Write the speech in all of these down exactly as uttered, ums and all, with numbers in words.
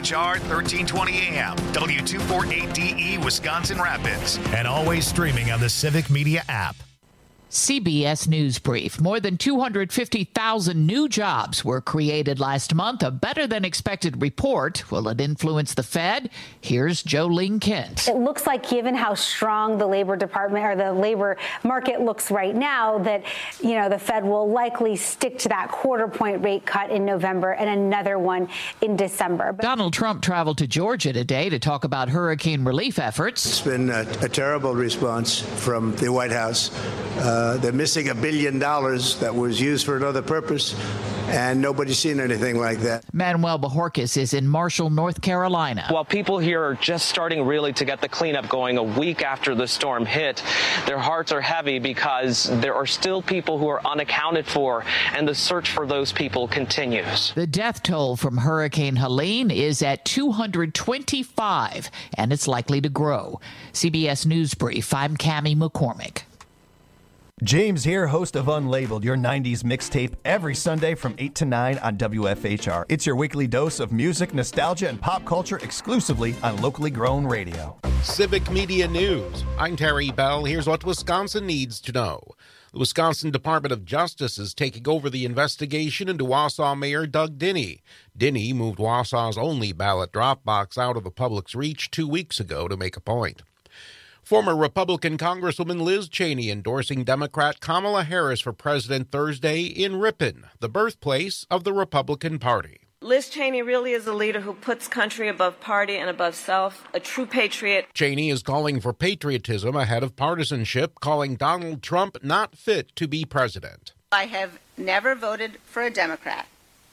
H R thirteen twenty A M, W two forty-eight D E, Wisconsin Rapids, and always streaming on the Civic Media app. C B S News Brief. More than two hundred fifty thousand new jobs were created last month. A better-than-expected report. Will it influence the Fed? Here's Jolene Kent. It looks like, given how strong the labor department or the labor market looks right now, that, you know, the Fed will likely stick to that quarter-point rate cut in November and another one in December. But Donald Trump traveled to Georgia today to talk about hurricane relief efforts. It's been a, a terrible response from the White House. Uh, Uh, they're missing a billion dollars that was used for another purpose, and nobody's seen anything like that. Manuel Bojorquez is in Marshall, North Carolina. While people here are just starting really to get the cleanup going a week after the storm hit, their hearts are heavy because there are still people who are unaccounted for, and the search for those people continues. The death toll from Hurricane Helene is at two hundred twenty-five, and it's likely to grow. C B S News Brief, I'm Cammie McCormick. James here, host of Unlabeled, your nineties mixtape, every Sunday from eight to nine on W F H R. It's your weekly dose of music, nostalgia, and pop culture exclusively on locally grown radio. Civic Media News. I'm Terry Bell. Here's what Wisconsin needs to know. The Wisconsin Department of Justice is taking over the investigation into Wausau Mayor Doug Dinny. Dinny moved Wausau's only ballot drop box out of the public's reach two weeks ago to make a point. Former Republican Congresswoman Liz Cheney endorsing Democrat Kamala Harris for president Thursday in Ripon, the birthplace of the Republican Party. Liz Cheney really is a leader who puts country above party and above self, a true patriot. Cheney is calling for patriotism ahead of partisanship, calling Donald Trump not fit to be president. I have never voted for a Democrat,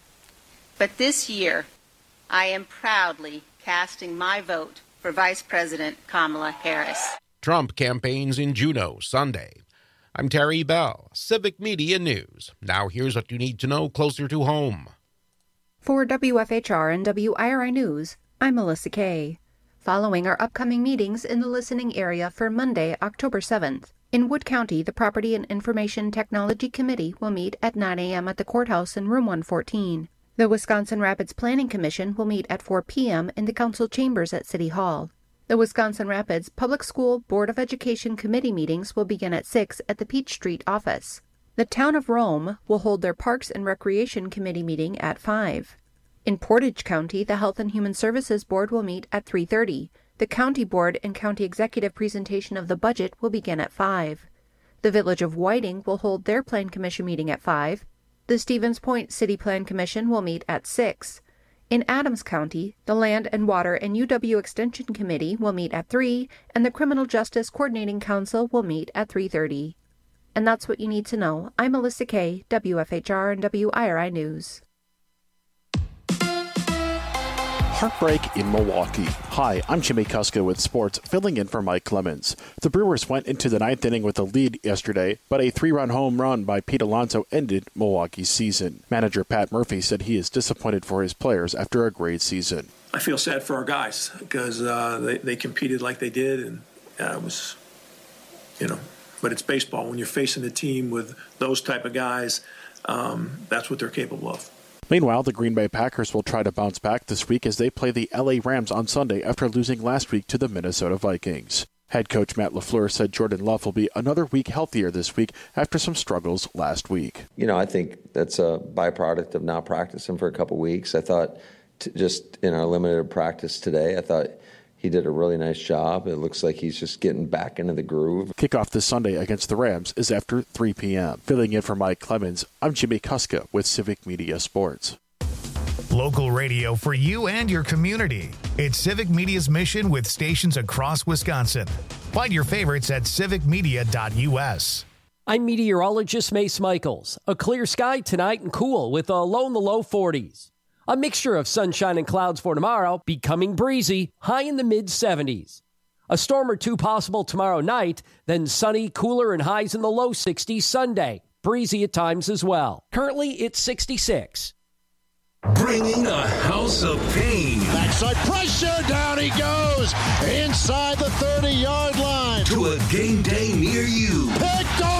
but this year I am proudly casting my vote for Vice President Kamala Harris. Trump campaigns in Juneau Sunday. I'm Terry Bell, Civic Media News. Now here's what you need to know closer to home. For W F H R and W I R I News, I'm Melissa Kay. Following our upcoming meetings in the listening area for Monday, October seventh, in Wood County, the Property and Information Technology Committee will meet at nine a.m. at the courthouse in room one fourteen. The Wisconsin Rapids Planning Commission will meet at four p.m. in the council chambers at City Hall. The Wisconsin Rapids Public School Board of Education Committee meetings will begin at six at the Peach Street office. The Town of Rome will hold their Parks and Recreation Committee meeting at five. In Portage County, the Health and Human Services Board will meet at three thirty. The County Board and County Executive presentation of the budget will begin at five. The Village of Whiting will hold their Plan Commission meeting at five. The Stevens Point City Plan Commission will meet at six. In Adams County, the Land and Water and U W Extension Committee will meet at three, and the Criminal Justice Coordinating Council will meet at three thirty. And that's what you need to know. I'm Melissa Kay, W F H R and W I R I News. Heartbreak in Milwaukee. Hi, I'm Jimmy Kuska with sports, filling in for Mike Clemens. The Brewers went into the ninth inning with a lead yesterday, but a three-run home run by Pete Alonso ended Milwaukee's season. Manager Pat Murphy said he is disappointed for his players after a great season. I feel sad for our guys because uh, they, they competed like they did, and uh, it was, you know, but it's baseball. When you're facing a team with those type of guys, um, that's what they're capable of. Meanwhile, the Green Bay Packers will try to bounce back this week as they play the L A Rams on Sunday after losing last week to the Minnesota Vikings. Head coach Matt LaFleur said Jordan Love will be another week healthier this week after some struggles last week. You know, I think that's a byproduct of not practicing for a couple weeks. I thought t- just in our limited practice today, I thought he did a really nice job. It looks like he's just getting back into the groove. Kickoff this Sunday against the Rams is after three p.m. Filling in for Mike Clemens, I'm Jimmy Kuska with Civic Media Sports. Local radio for you and your community. It's Civic Media's mission with stations across Wisconsin. Find your favorites at civic media dot u s. I'm meteorologist Mace Michaels. A clear sky tonight and cool with a low in the low forties. A mixture of sunshine and clouds for tomorrow, becoming breezy, high in the mid-seventies. A storm or two possible tomorrow night, then sunny, cooler, and highs in the low sixties Sunday. Breezy at times as well. Currently, it's sixty-six. Bringing a house of pain. Backside pressure, down he goes, inside the thirty-yard line. To a game day near you. Picked off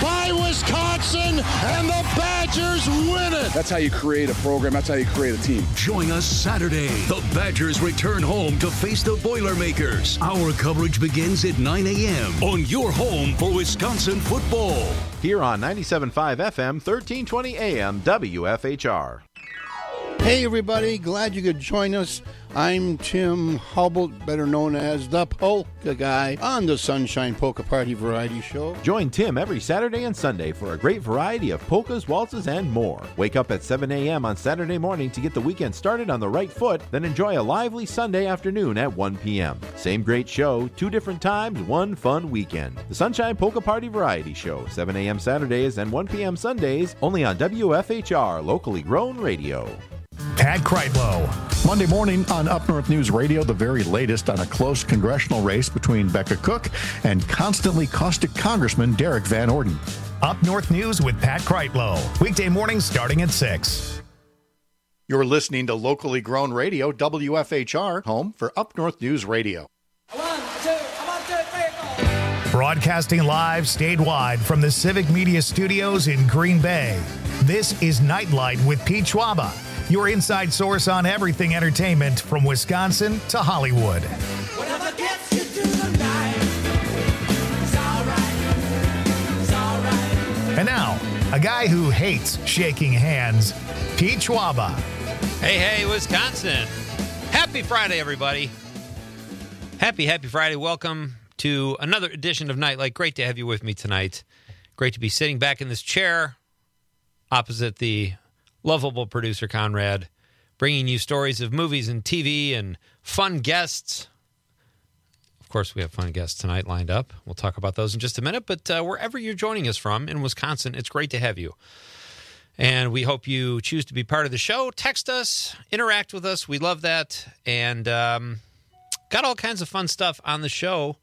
by Wisconsin, and the Badgers win it. That's how you create a program. That's how you create a team. Join us Saturday. The Badgers return home to face the Boilermakers. Our coverage begins at nine a.m. on your home for Wisconsin football. Here on ninety-seven point five F M, thirteen twenty A M, W F H R. Hey, everybody. Glad you could join us. I'm Tim Hubble, better known as the Polka Guy, on the Sunshine Polka Party Variety Show. Join Tim every Saturday and Sunday for a great variety of polkas, waltzes, and more. Wake up at seven a.m. on Saturday morning to get the weekend started on the right foot, then enjoy a lively Sunday afternoon at one p.m. Same great show, two different times, one fun weekend. The Sunshine Polka Party Variety Show, seven a.m. Saturdays and one p.m. Sundays, only on W F H R, locally grown radio. Pat Kreitlow. Monday morning on Up North News Radio, the very latest on a close congressional race between Becca Cook and constantly caustic Congressman Derek Van Orden. Up North News with Pat Kreitlow. Weekday mornings starting at six. You're listening to locally grown radio, W F H R, home for Up North News Radio. One, two, one, two, three, four. Broadcasting live statewide from the Civic Media Studios in Green Bay. This is Nightlight with Pete Schwaba, your inside source on everything entertainment from Wisconsin to Hollywood. Whatever gets you through the night, it's all right, it's all right. And now, a guy who hates shaking hands, Pete Schwaba. Hey, hey, Wisconsin. Happy Friday, everybody. Happy, happy Friday. Welcome to another edition of Nightlight. Great to have you with me tonight. Great to be sitting back in this chair opposite the lovable producer Conrad, bringing you stories of movies and T V and fun guests. Of course, we have fun guests tonight lined up. We'll talk about those in just a minute, but uh, wherever you're joining us from in Wisconsin, it's great to have you. And we hope you choose to be part of the show. Text us, interact with us. We love that. And um, got all kinds of fun stuff on the show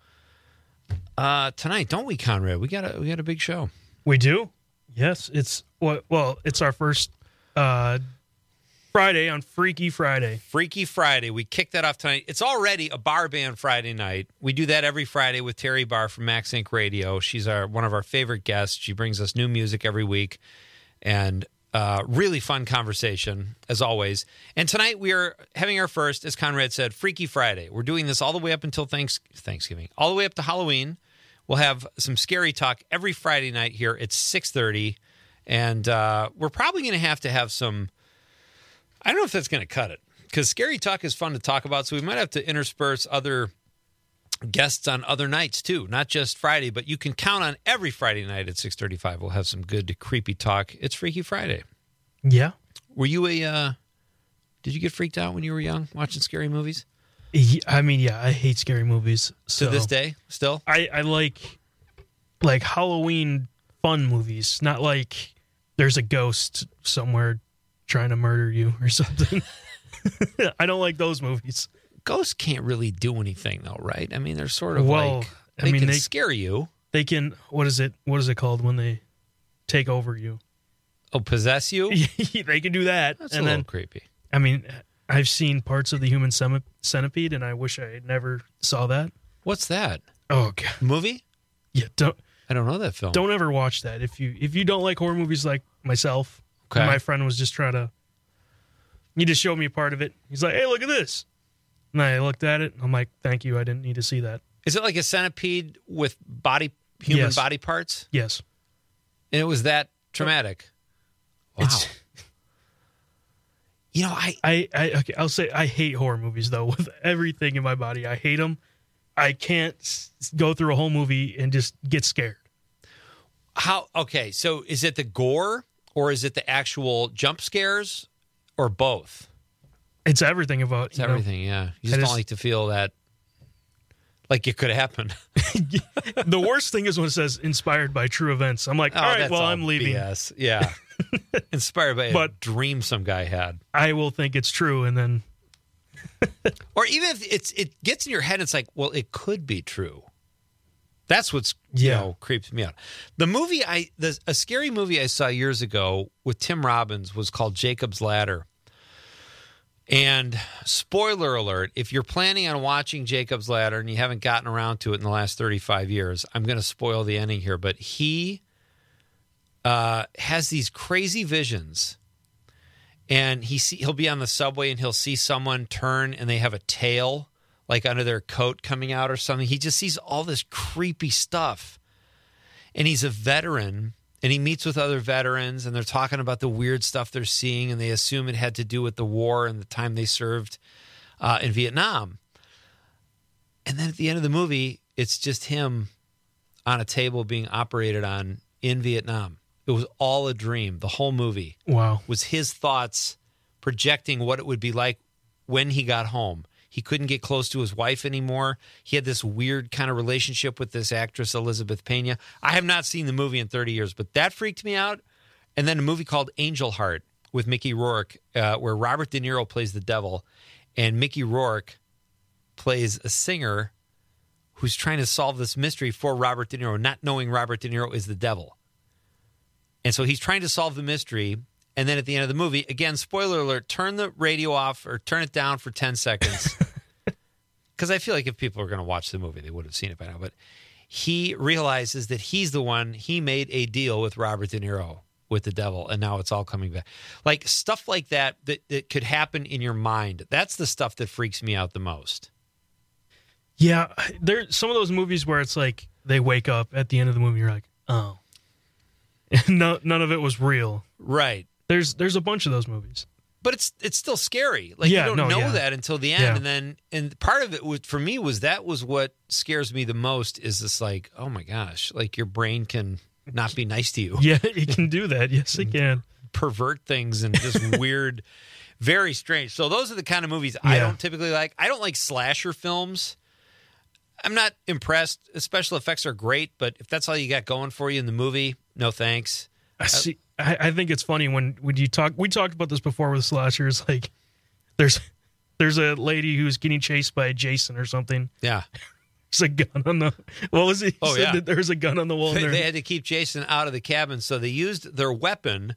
uh, tonight, don't we, Conrad? We got a, we got a big show. We do? Yes. It's well, well it's our first Uh, Friday on Freaky Friday. Freaky Friday. We kicked that off tonight. It's already a bar band Friday night. We do that every Friday with Terry Barr from Max Inc Radio. She's our one of our favorite guests. She brings us new music every week, and uh, really fun conversation, as always. And tonight we are having our first, as Conrad said, Freaky Friday. We're doing this all the way up until thanks- Thanksgiving, all the way up to Halloween. We'll have some scary talk every Friday night here at six thirty. And uh, we're probably going to have to have some, I don't know if that's going to cut it, because scary talk is fun to talk about, so we might have to intersperse other guests on other nights, too. Not just Friday, but you can count on every Friday night at six thirty-five. We'll have some good, creepy talk. It's Freaky Friday. Yeah. Were you a, uh, did you get freaked out when you were young, watching scary movies? I mean, yeah, I hate scary movies. So to this day, still? I, I like, like Halloween fun movies, not like there's a ghost somewhere trying to murder you or something. I don't like those movies. Ghosts can't really do anything, though, right? I mean, they're sort of well, like, they I mean, can they, scare you. They can, what is it? What is it called when they take over you? Oh, possess you? They can do that. That's and a then, little creepy. I mean, I've seen parts of the Human Centipede, and I wish I never saw that. What's that? Oh, God. Movie? Yeah, don't. I don't know that film. Don't ever watch that. If you if you don't like horror movies like myself, okay. My friend was just trying to, he just showed me a part of it. He's like, hey, look at this. And I looked at it. And I'm like, thank you. I didn't need to see that. Is it like a centipede with body human yes. body parts? Yes. And it was that traumatic? Wow. It's, you know, I, I, I, okay, I'll say I hate horror movies, though, with everything in my body. I hate them. I can't go through a whole movie and just get scared. How? Okay, so is it the gore or is it the actual jump scares or both? It's everything about It's everything, know, yeah. You just don't just, like to feel that like it could happen. The worst thing is when it says inspired by true events. I'm like, oh, all right, well, all I'm leaving. B S. Yeah. Inspired by but a dream some guy had. I will think it's true, and then or even if it's it gets in your head, it's like, well, it could be true. That's what's yeah. you know creeps me out. The movie I the a scary movie I saw years ago with Tim Robbins was called Jacob's Ladder. And spoiler alert, if you're planning on watching Jacob's Ladder and you haven't gotten around to it in the last thirty-five years, I'm going to spoil the ending here, but he uh, has these crazy visions. And he see, he'll be on the subway and he'll see someone turn and they have a tail like under their coat coming out or something. He just sees all this creepy stuff. And he's a veteran and he meets with other veterans and they're talking about the weird stuff they're seeing and they assume it had to do with the war and the time they served uh, in Vietnam. And then at the end of the movie, it's just him on a table being operated on in Vietnam. It was all a dream. The whole movie wow. was his thoughts projecting what it would be like when he got home. He couldn't get close to his wife anymore. He had this weird kind of relationship with this actress, Elizabeth Pena. I have not seen the movie in thirty years, but that freaked me out. And then a movie called Angel Heart with Mickey Rourke, uh, where Robert De Niro plays the devil, and Mickey Rourke plays a singer who's trying to solve this mystery for Robert De Niro, not knowing Robert De Niro is the devil. And so he's trying to solve the mystery. And then at the end of the movie, again, spoiler alert, turn the radio off or turn it down for ten seconds. Because I feel like if people are going to watch the movie, they would have seen it by now. But he realizes that he's the one, he made a deal with Robert De Niro, with the devil, and now it's all coming back. Like stuff like that, that, that could happen in your mind. That's the stuff that freaks me out the most. Yeah, there's some of those movies where it's like they wake up at the end of the movie, you're like, oh. no, none of it was real. Right. There's there's a bunch of those movies. But it's it's still scary. Like yeah, you don't no, know yeah. that until the end. Yeah. And then and part of it was, for me was that was what scares me the most is this like, oh my gosh, like your brain can not be nice to you. Yeah, it can do that. Yes, it can. Pervert things and just weird, very strange. So those are the kind of movies I Yeah. don't typically like. I don't like slasher films. I'm not impressed. The special effects are great, but if that's all you got going for you in the movie, no thanks. I see. I, I think it's funny when, when you talk. We talked about this before with slashers. Like, there's there's a lady who's getting chased by Jason or something. Yeah, there's a gun on the. What was it? He Oh said yeah, that there's a gun on the wall. They, there. they had to keep Jason out of the cabin, so they used their weapon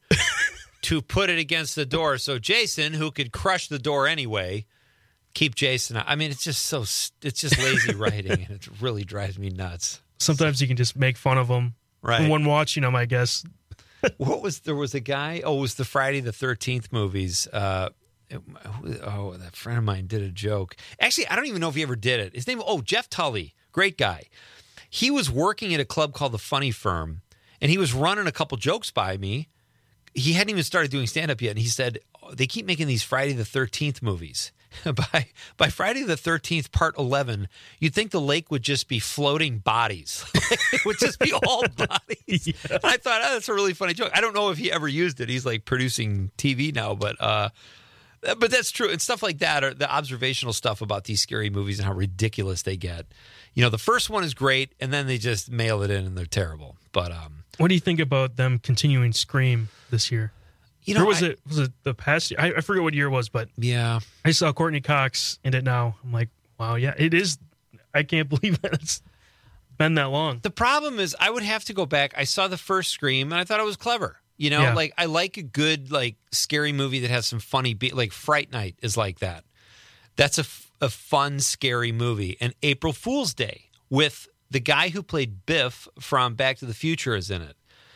to put it against the door. So Jason, who could crush the door anyway, keep Jason out. I mean, it's just so it's just lazy writing, and it really drives me nuts. Sometimes you can just make fun of them. Right. When watching them, I guess. What was there was a guy? Oh, it was the Friday the thirteenth movies. Uh, it- oh, that friend of mine did a joke. Actually, I don't even know if he ever did it. His name, oh, Jeff Tully, great guy. He was working at a club called the Funny Firm, and he was running a couple jokes by me. He hadn't even started doing stand up yet, and he said oh, they keep making these Friday the thirteenth movies. by by Friday the thirteenth, part eleven, you'd think the lake would just be floating bodies. It would just be all bodies. Yeah. And I thought, oh, that's a really funny joke. I don't know if he ever used it. He's like producing T V now, but uh, but that's true. And stuff like that, or the observational stuff about these scary movies and how ridiculous they get. You know, the first one is great, and then they just mail it in and they're terrible. But um, What do you think about them continuing Scream this year? You know, or was I- it was it the past year? I, I forget what year it was, but yeah, I saw Courtney Cox in it now. I'm like, wow, yeah, it is. I can't believe that it's been that long. The problem is I would have to go back. I saw the first Scream and I thought it was clever. You know, Yeah. like I like a good like scary movie that has some funny beat. Like Fright Night is like that. That's a, f- a fun, scary movie. And April Fool's Day with the guy who played Biff from Back to the Future is in it.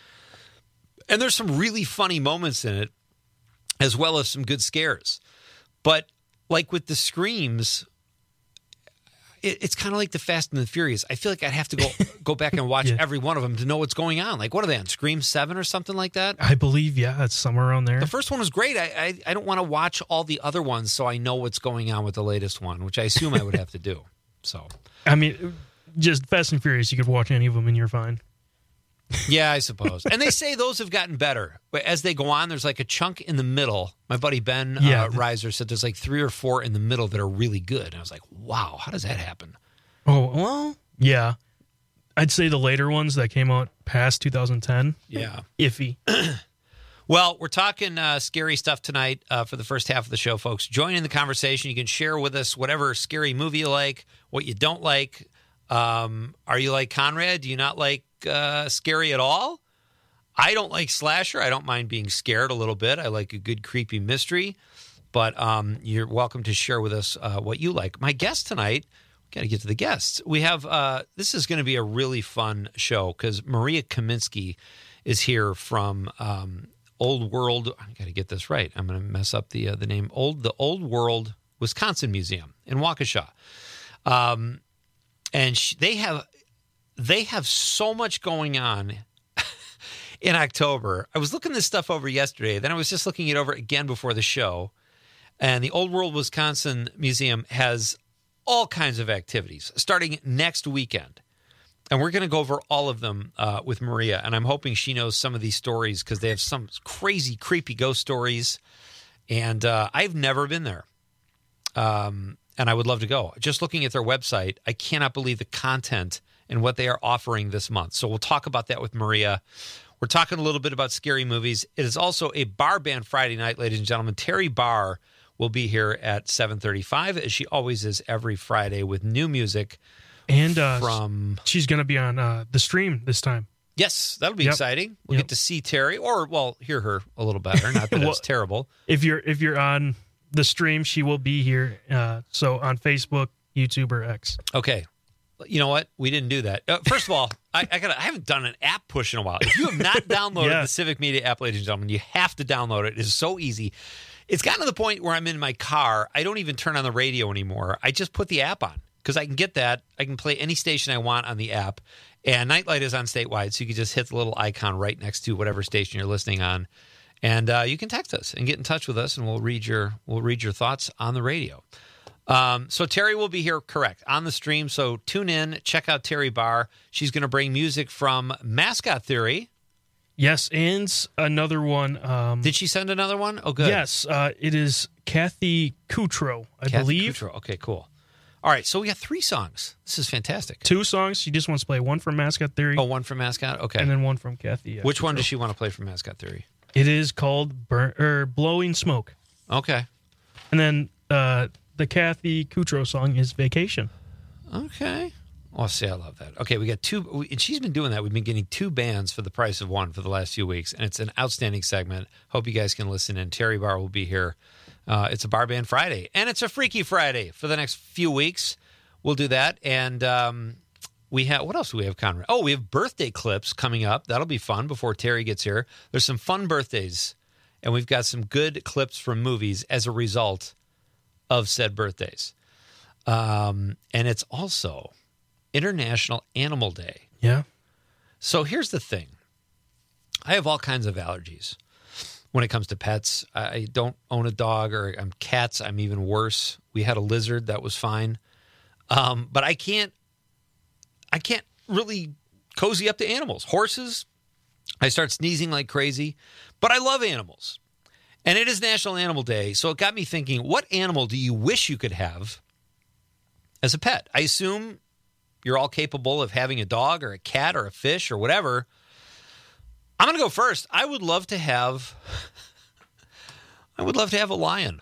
And there's some really funny moments in it, as well as some good scares. But like with the Screams, it, it's kind of like the Fast and the Furious. I feel like I'd have to go go back and watch Yeah. every one of them to know what's going on. Like, what are they on, Scream seven or something like that? I believe, yeah, it's somewhere around there. The first one was great. I I, I don't want to watch all the other ones so I know what's going on with the latest one, which I assume I would have to do. So, I mean, just Fast and Furious, you could watch any of them and you're fine. yeah, I suppose. And they say those have gotten better. But as they go on, there's like a chunk in the middle. My buddy Ben Yeah, uh, the- Reiser said there's like three or four in the middle that are really good. And I was like, wow, how does that happen? Oh, well, yeah. I'd say the later ones that came out past two thousand ten. Yeah. Iffy. Well, we're talking uh, scary stuff tonight uh, for the first half of the show, folks. Join in the conversation. You can share with us whatever scary movie you like, what you don't like. Um, are you like Conrad? Do you not like uh, scary at all? I don't like slasher. I don't mind being scared a little bit. I like a good creepy mystery. But um, you're welcome to share with us uh, what you like. My guest tonight, got to get to the guests. We have, uh, this is going to be a really fun show because Maria Kaminsky is here from um, Old World. I got to get this right. I'm going to mess up the uh, the name. Old the Old World Wisconsin Museum in Waukesha, um, and sh- they have they have so much going on in October. I was looking this stuff over yesterday. Then I was just looking it over again before the show. And the Old World Wisconsin Museum has all kinds of activities starting next weekend. And we're going to go over all of them uh, with Maria. And I'm hoping she knows some of these stories because they have some crazy, creepy ghost stories. And uh, I've never been there. Um, and I would love to go. Just looking at their website, I cannot believe the content and what they are offering this month. So we'll talk about that with Maria. We're talking a little bit about scary movies. It is also a bar band Friday night, ladies and gentlemen. Terry Barr will be here at seven thirty-five, as she always is every Friday, with new music. And uh, from she's going to be on uh, the stream this time. Yes, that'll be Yep. exciting. We'll Yep. get to see Terry, or, well, hear her a little better. Not that Well, it's terrible. If you're if you're on the stream, she will be here. Uh, so on Facebook, YouTube, or X. Okay. You know what? We didn't do that. Uh, first of all, I, I got I haven't done an app push in a while. If you have not downloaded Yeah. the Civic Media app, ladies and gentlemen, you have to download it. It is so easy. It's gotten to the point where I'm in my car. I don't even turn on the radio anymore. I just put the app on because I can get that. I can play any station I want on the app. And Nightlight is on statewide, so you can just hit the little icon right next to whatever station you're listening on. And uh, you can text us and get in touch with us, and we'll read your we'll read your thoughts on the radio. Um, so Terry will be here, correct, on the stream. So tune in, check out Terry Barr. She's going to bring music from Mascot Theory. Yes, and another one. Um, Did she send another one? Oh, good. Yes, uh, it is Kathy Kutro, I Kathy believe. Kutro. Okay, cool. All right, so we got three songs. This is fantastic. Two songs. She just wants to play one from Mascot Theory. Oh, one from Mascot? Okay. And then one from Kathy. Uh, Which one Kutro. does she want to play from Mascot Theory? It is called Burn, or Blowing Smoke. Okay. And then uh, the Kathy Kutro song is Vacation. Okay. Oh, see, I love that. Okay, we got two, and she's been doing that. We've been getting two bands for the price of one for the last few weeks, and it's an outstanding segment. Hope you guys can listen in. Terry Barr will be here. Uh, it's a Bar Band Friday, and it's a Freaky Friday for the next few weeks. We'll do that, and um, we have, what else do we have, Conrad? Oh, we have birthday clips coming up. That'll be fun before Terry gets here. There's some fun birthdays, and we've got some good clips from movies as a result of said birthdays. Um, and it's also International Animal Day. Yeah. So here's the thing. I have all kinds of allergies when it comes to pets. I don't own a dog, or I'm cats. I'm even worse. We had a lizard that was fine. Um, but I can't, I can't really cozy up to animals. Horses, I start sneezing like crazy, but I love animals. And it is National Animal Day. So it got me thinking, what animal do you wish you could have as a pet? I assume you're all capable of having a dog or a cat or a fish or whatever. I'm going to go first. I would love to have, I would love to have a lion.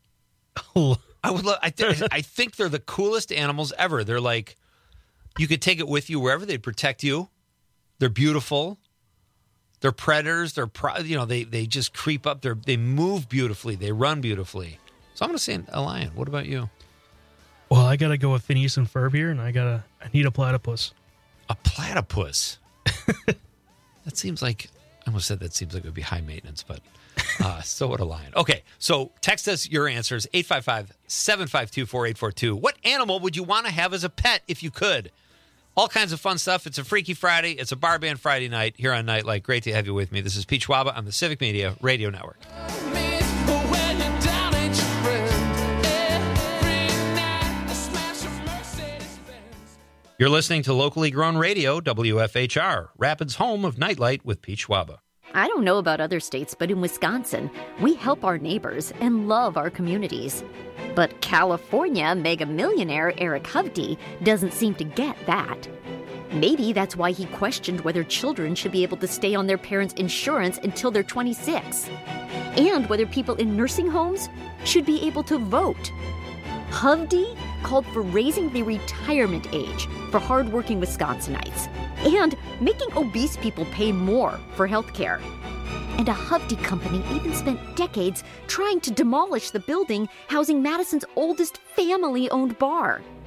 I would love, I, th- I think they're the coolest animals ever. They're like, you could take it with you wherever. They'd protect you. They're beautiful. They're predators. They're, pro- you know, they, they just creep up. They're, they move beautifully. They run beautifully. So I'm going to say a lion. What about you? Well, I got to go with Phineas and Ferb here, and I got to, I need a platypus. A platypus? That seems like, I almost said that seems like it would be high maintenance, but uh, so would a lion. Okay, so text us your answers, eight five five, seven five two, four eight four two. What animal would you want to have as a pet if you could? All kinds of fun stuff. It's a Freaky Friday. It's a Bar Band Friday night here on Nightlight. Great to have you with me. This is Pete Schwaba on the Civic Media Radio Network. You're listening to locally grown radio, W F H R, Rapids' home of Nightlight with Pete Schwaba. I don't know about other states, but in Wisconsin, we help our neighbors and love our communities. But California mega millionaire Eric Hovde doesn't seem to get that. Maybe that's why he questioned whether children should be able to stay on their parents' insurance until they're twenty-six, and whether people in nursing homes should be able to vote. Hovde called for raising the retirement age for hardworking Wisconsinites and making obese people pay more for health care. And a Hovde company even spent decades trying to demolish the building housing Madison's oldest family-owned bar.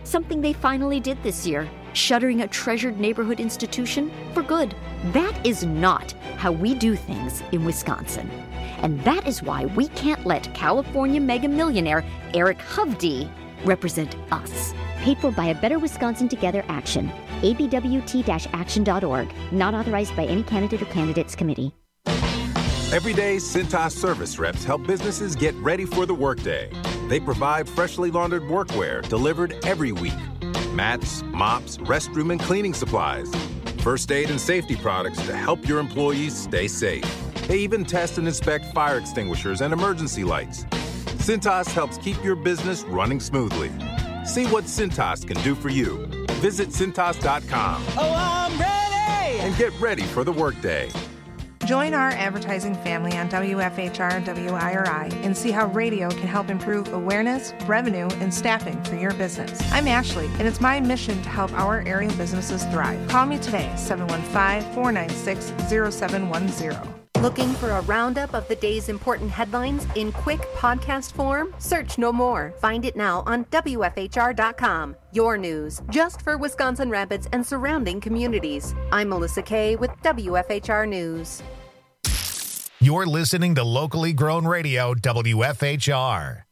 Something they finally did this year, shuttering a treasured neighborhood institution for good. That is not how we do things in Wisconsin. And that is why we can't let California mega millionaire Eric Hovde represent us. Paid for by a Better Wisconsin Together action. A B W T action dot org. Not authorized by any candidate or candidates committee. Every day, Cintas service reps help businesses get ready for the workday. They provide freshly laundered workwear delivered every week. Mats, mops, restroom and cleaning supplies. First aid and safety products to help your employees stay safe. They even test and inspect fire extinguishers and emergency lights. Cintas helps keep your business running smoothly. See what Cintas can do for you. Visit Cintas dot com. Oh, I'm ready! And get ready for the workday. Join our advertising family on W F H R and W I R I and see how radio can help improve awareness, revenue, and staffing for your business. I'm Ashley, and it's my mission to help our area businesses thrive. Call me today, seven one five, four nine six, zero seven one zero. Looking for a roundup of the day's important headlines in quick podcast form? Search no more. Find it now on W F H R dot com. Your news, just for Wisconsin Rapids and surrounding communities. I'm Melissa Kay with W F H R News. You're listening to locally grown radio, W F H R.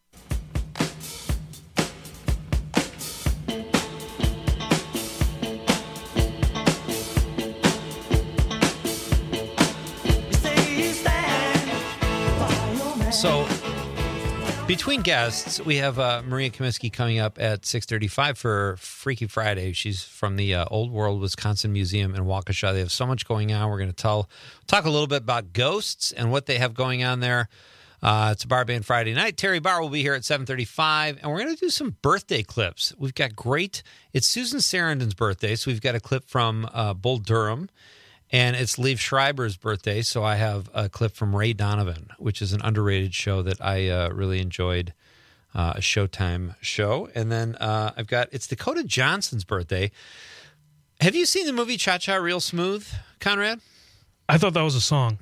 So, between guests, we have uh, Maria Comiskey coming up at six thirty-five for Freaky Friday. She's from the uh, Old World Wisconsin Museum in Waukesha. They have so much going on. We're going to tell talk a little bit about ghosts and what they have going on there. Uh, it's a bar band Friday night. Terry Barr will be here at seven thirty-five, and we're going to do some birthday clips. We've got great. It's Susan Sarandon's birthday, so we've got a clip from uh, Bull Durham. And it's Liev Schreiber's birthday, so I have a clip from Ray Donovan, which is an underrated show that I uh, really enjoyed, uh, a Showtime show. And then uh, I've got, it's Dakota Johnson's birthday. Have you seen the movie Cha-Cha Real Smooth, Conrad? I thought that was a song.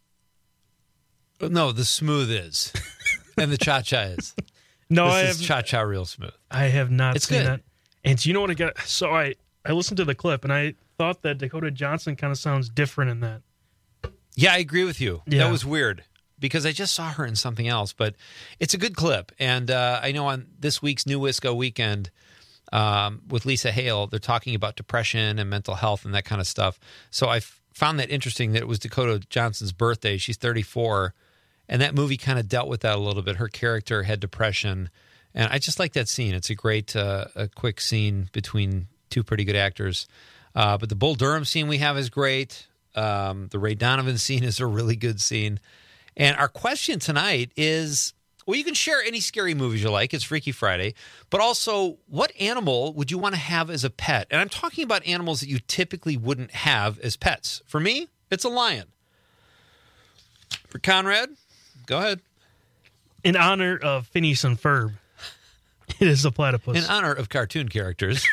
No, the smooth is, and the Cha-Cha is. No, this I is have Cha-Cha Real Smooth. I have not It's seen good. that. And you know what I got? So I, I listened to the clip, and I thought that Dakota Johnson kind of sounds different in that. Yeah, I agree with you. Yeah. That was weird because I just saw her in something else, but it's a good clip. And uh, I know on this week's New Wisco Weekend um, with Lisa Hale, they're talking about depression and mental health and that kind of stuff. So I f- found that interesting that it was Dakota Johnson's birthday. She's thirty-four, and that movie kind of dealt with that a little bit. Her character had depression, and I just like that scene. It's a great, uh, a quick scene between two pretty good actors. Uh, but the Bull Durham scene we have is great. Um, the Ray Donovan scene is a really good scene. And our question tonight is, well, you can share any scary movies you like. It's Freaky Friday. But also, what animal would you want to have as a pet? And I'm talking about animals that you typically wouldn't have as pets. For me, it's a lion. For Conrad, go ahead. In honor of Phineas and Ferb, it is a platypus. In honor of cartoon characters.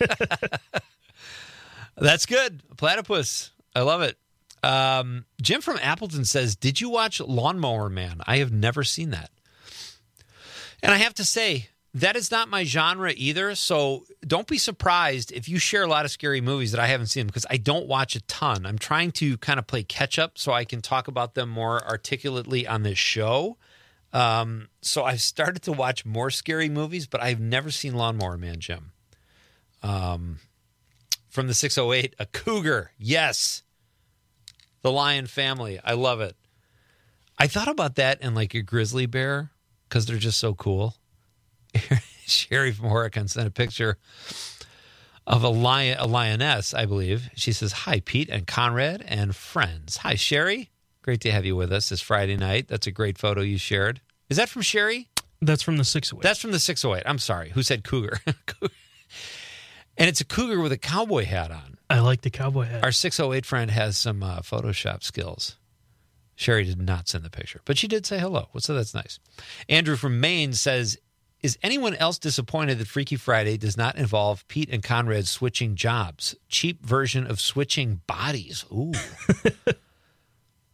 That's good. Platypus. I love it. Um, Jim from Appleton says, did you watch Lawnmower Man? I have never seen that. And I have to say, that is not my genre either. So don't be surprised if you share a lot of scary movies that I haven't seen because I don't watch a ton. I'm trying to kind of play catch up so I can talk about them more articulately on this show. Um, so I've started to watch more scary movies, but I've never seen Lawnmower Man, Jim. Um, from the six oh eight, a cougar. Yes. The lion family. I love it. I thought about that and like a grizzly bear because they're just so cool. Sherry from Horicon sent a picture of a lion, a lioness, I believe. She says, hi, Pete and Conrad and friends. Hi, Sherry. Great to have you with us this Friday night. That's a great photo you shared. Is that from Sherry? That's from the six oh eight. That's from the six oh eight. I'm sorry. Who said cougar? And it's a cougar with a cowboy hat on. I like the cowboy hat. Our six oh eight friend has some uh, Photoshop skills. Sherry did not send the picture, but she did say hello, so that's nice. Andrew from Maine says, is anyone else disappointed that Freaky Friday does not involve Pete and Conrad switching jobs? Cheap version of switching bodies. Ooh.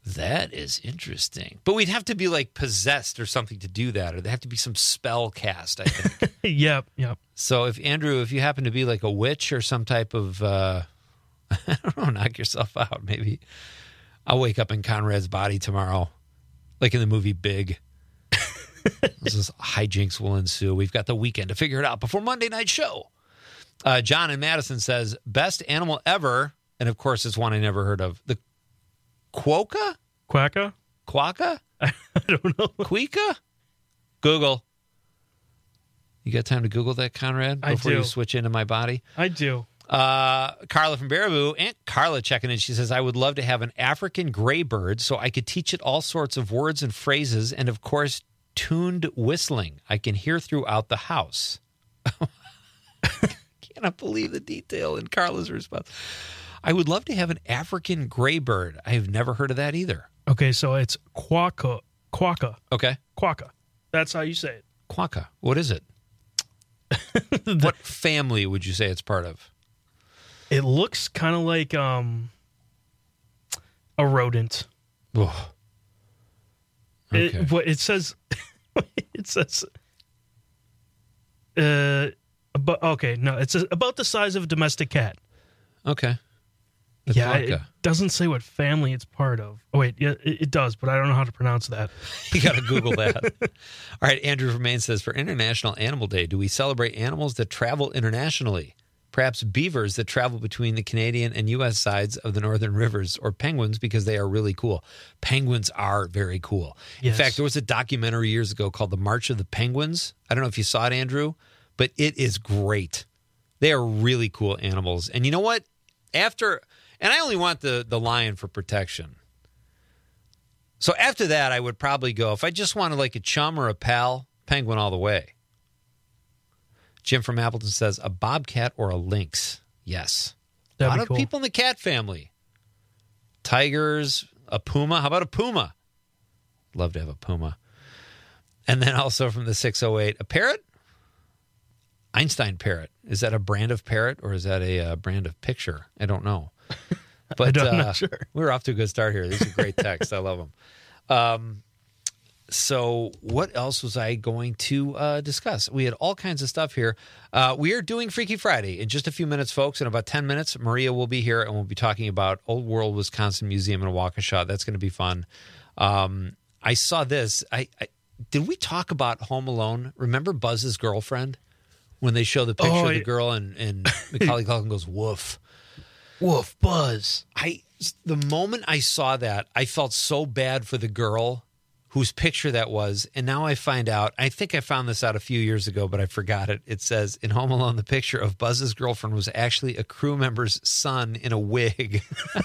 That is interesting. But we'd have to be like possessed or something to do that, or there'd have to be some spell cast, I think. Yep, yep. So if Andrew, if you happen to be like a witch or some type of, uh, I don't know, knock yourself out, maybe. I'll wake up in Conrad's body tomorrow, like in the movie Big. This is hijinks will ensue. We've got the weekend to figure it out before Monday night show. Uh, John in Madison says, best animal ever, and of course it's one I never heard of, the Quokka? Quacka? Quacka? I don't know. Quika? Google. You got time to Google that, Conrad, before I do. you switch into my body? I do. Uh, Carla from Baraboo, Aunt Carla checking in. She says, I would love to have an African gray bird so I could teach it all sorts of words and phrases and, of course, tuned whistling I can hear throughout the house. Cannot believe the detail in Carla's response. I would love to have an African gray bird. I have never heard of that either. Okay, so it's quacka. Quacka. Okay. Quacka. That's how you say it. Quacka. What is it? What family would you say it's part of? It looks kind of like um, a rodent. Oh. Okay. It, what it says, it says, uh, about, okay, no, it's a, about the size of a domestic cat. Okay. The yeah, quacka. it doesn't say what family it's part of. Oh, wait, yeah, it, it does, but I don't know how to pronounce that. You got to Google that. All right, Andrew from Maine says, for International Animal Day, do we celebrate animals that travel internationally? Perhaps beavers that travel between the Canadian and U S sides of the northern rivers, or penguins because they are really cool. Penguins are very cool. Yes. In fact, there was a documentary years ago called The March of the Penguins. I don't know if you saw it, Andrew, but it is great. They are really cool animals. And you know what? After, and I only want the, the lion for protection. So after that, I would probably go, if I just wanted like a chum or a pal, penguin all the way. Jim from Appleton says, a bobcat or a lynx. Yes. That'd a lot be of cool. people in the cat family. Tigers, a puma. How about a puma? Love to have a puma. And then also from the six oh eight, a parrot? Einstein parrot. Is that a brand of parrot or is that a uh, brand of picture? I don't know. But I don't, I'm uh, not sure. We're off to a good start here. These are great texts. I love them. Um, so what else was I going to uh, discuss? We had all kinds of stuff here. Uh, we are doing Freaky Friday in just a few minutes, folks. In about ten minutes, Maria will be here, and we'll be talking about Old World Wisconsin Museum in Waukesha. That's going to be fun. Um, I saw this. I, I Did we talk about Home Alone? Remember Buzz's girlfriend? When they show the picture Oh, of the yeah. girl and, and Macaulay Culkin goes, woof. Woof, Buzz. I the moment I saw that, I felt so bad for the girl whose picture that was. And now I find out, I think I found this out a few years ago, but I forgot it. It says in Home Alone, the picture of Buzz's girlfriend was actually a crew member's son in a wig.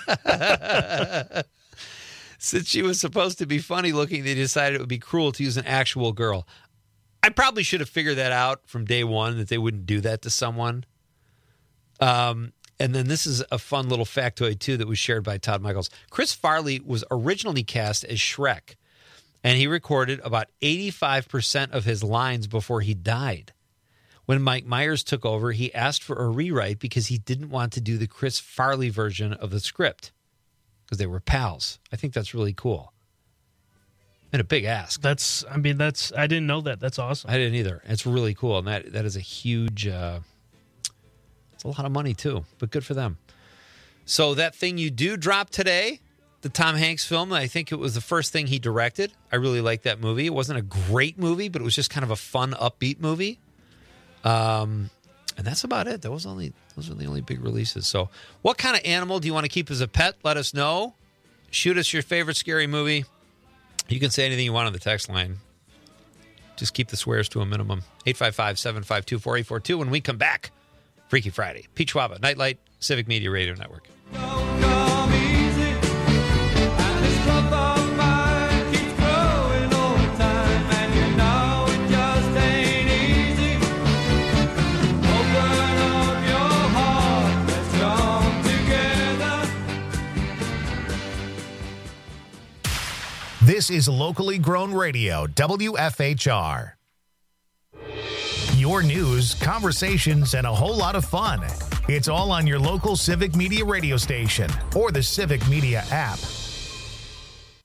Since she was supposed to be funny looking, they decided it would be cruel to use an actual girl. I probably should have figured that out from day one, that they wouldn't do that to someone. Um, and then this is a fun little factoid, too, that was shared by Todd Michaels. Chris Farley was originally cast as Shrek, and he recorded about eighty-five percent of his lines before he died. When Mike Myers took over, he asked for a rewrite because he didn't want to do the Chris Farley version of the script because they were pals. I think that's really cool. And a big ask. That's, I mean, that's, I didn't know that. That's awesome. I didn't either. It's really cool. And that that is a huge, uh, it's a lot of money too, but good for them. So that thing you do drop today, the Tom Hanks film, I think it was the first thing he directed. I really liked that movie. It wasn't a great movie, but it was just kind of a fun, upbeat movie. Um, and that's about it. That was only, those were the only big releases. So what kind of animal do you want to keep as a pet? Let us know. Shoot us your favorite scary movie. You can say anything you want on the text line. Just keep the swears to a minimum. eight five five, seven five two, four eight four two. When we come back, Freaky Friday. Pete Schwaba, Nightlight, Civic Media Radio Network. This is locally grown radio, W F H R. Your news, conversations, and a whole lot of fun. It's all on your local Civic Media radio station or the Civic Media app.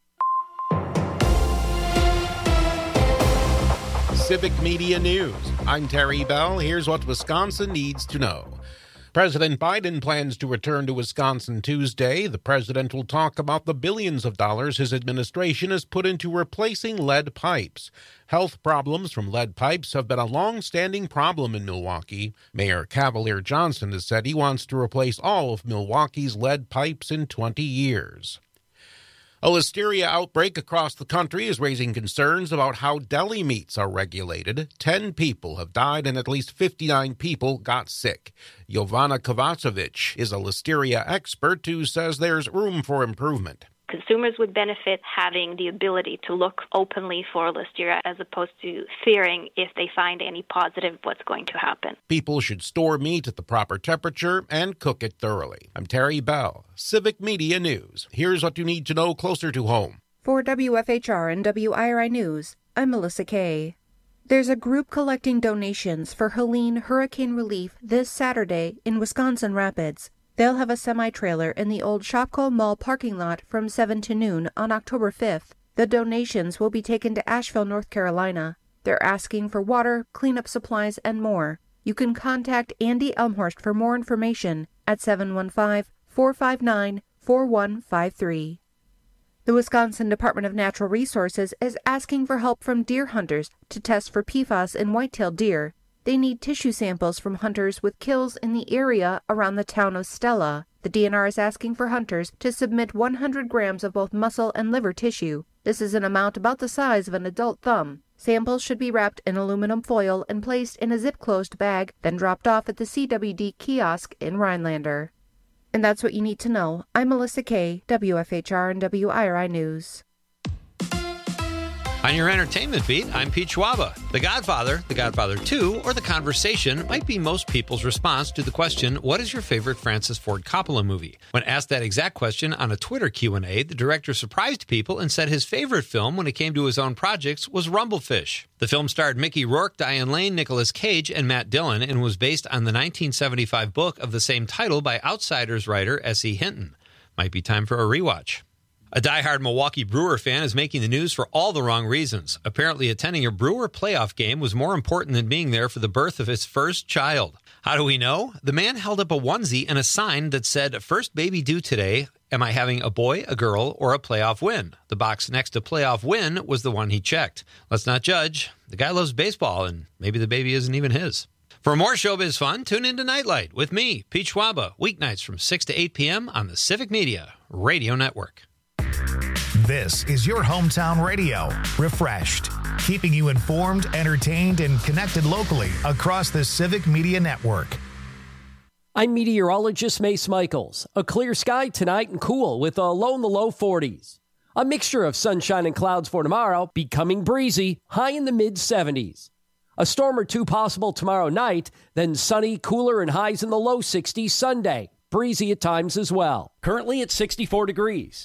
Civic Media News. I'm Terry Bell. Here's what Wisconsin needs to know. President Biden plans to return to Wisconsin Tuesday. The president will talk about the billions of dollars his administration has put into replacing lead pipes. Health problems from lead pipes have been a long-standing problem in Milwaukee. Mayor Cavalier Johnson has said he wants to replace all of Milwaukee's lead pipes in twenty years. A listeria outbreak across the country is raising concerns about how deli meats are regulated. Ten people have died and at least fifty-nine people got sick. Jovana Kovacevic is a listeria expert who says there's room for improvement. Consumers would benefit having the ability to look openly for listeria as opposed to fearing if they find any positive what's going to happen. People should store meat at the proper temperature and cook it thoroughly. I'm Terry Bell, Civic Media News. Here's what you need to know closer to home. For W F H R and W I R I News, I'm Melissa Kay. There's a group collecting donations for Helene hurricane relief this Saturday in Wisconsin Rapids. They'll have a semi-trailer in the old Shopko Mall parking lot from seven to noon on October fifth. The donations will be taken to Asheville, North Carolina. They're asking for water, cleanup supplies, and more. You can contact Andy Elmhorst for more information at seven one five, four five nine, four one five three. The Wisconsin Department of Natural Resources is asking for help from deer hunters to test for P FAS in white-tailed deer. They need tissue samples from hunters with kills in the area around the town of Stella. The D N R is asking for hunters to submit one hundred grams of both muscle and liver tissue. This is an amount about the size of an adult thumb. Samples should be wrapped in aluminum foil and placed in a zip-closed bag, then dropped off at the C W D kiosk in Rhinelander. And that's what you need to know. I'm Melissa Kay, W F H R and W I R I News. On your entertainment beat, I'm Pete Schwaba. The Godfather, The Godfather two, or The Conversation might be most people's response to the question, what is your favorite Francis Ford Coppola movie? When asked that exact question on a Twitter Q and A, the director surprised people and said his favorite film when it came to his own projects was Rumblefish. The film starred Mickey Rourke, Diane Lane, Nicolas Cage, and Matt Dillon, and was based on the nineteen seventy-five book of the same title by Outsiders writer S E Hinton. Might be time for a rewatch. A diehard Milwaukee Brewer fan is making the news for all the wrong reasons. Apparently, attending a Brewer playoff game was more important than being there for the birth of his first child. How do we know? The man held up a onesie and a sign that said, "First baby due today. Am I having a boy, a girl, or a playoff win?" The box next to playoff win was the one he checked. Let's not judge. The guy loves baseball, and maybe the baby isn't even his. For more showbiz fun, tune into Nightlight with me, Pete Schwaba, weeknights from six to eight p.m. on the Civic Media Radio Network. This is your hometown radio, refreshed, keeping you informed, entertained, and connected locally across the Civic Media Network. I'm meteorologist Mace Michaels. A clear sky tonight and cool with a low in the low forties. A mixture of sunshine and clouds for tomorrow, becoming breezy, high in the mid seventies. A storm or two possible tomorrow night, then sunny, cooler, and highs in the low sixties Sunday. Breezy at times as well. Currently at sixty-four degrees.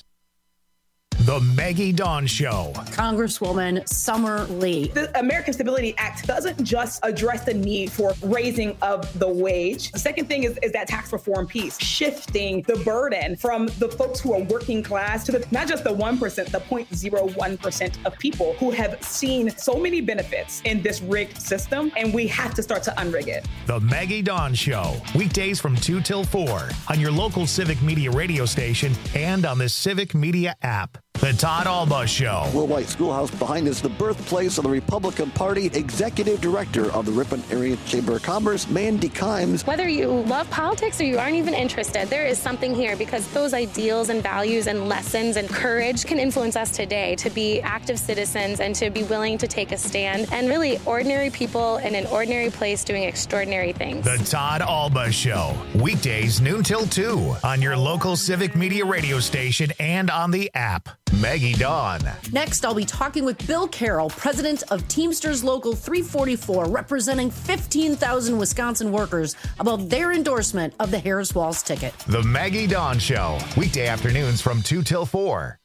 The Maggie Dawn Show. Congresswoman Summer Lee. The American Stability Act doesn't just address the need for raising of the wage. The second thing is, is that tax reform piece, shifting the burden from the folks who are working class to the, not just the one percent, the zero point zero one percent of people who have seen so many benefits in this rigged system, and we have to start to unrig it. The Maggie Dawn Show, weekdays from two till four on your local Civic Media radio station and on the Civic Media app. The Todd Alba Show. Will White Schoolhouse behind is the birthplace of the Republican Party. Executive Director of the Ripon Area Chamber of Commerce, Mandy Kimes. Whether you love politics or you aren't even interested, there is something here because those ideals and values and lessons and courage can influence us today to be active citizens and to be willing to take a stand and really ordinary people in an ordinary place doing extraordinary things. The Todd Alba Show. Weekdays noon till two on your local Civic Media radio station and on the app. Maggie Dawn. Next, I'll be talking with Bill Carroll, president of Teamsters Local three forty-four, representing fifteen thousand Wisconsin workers, about their endorsement of the Harris-Walz ticket. The Maggie Dawn Show. Weekday afternoons from two till four.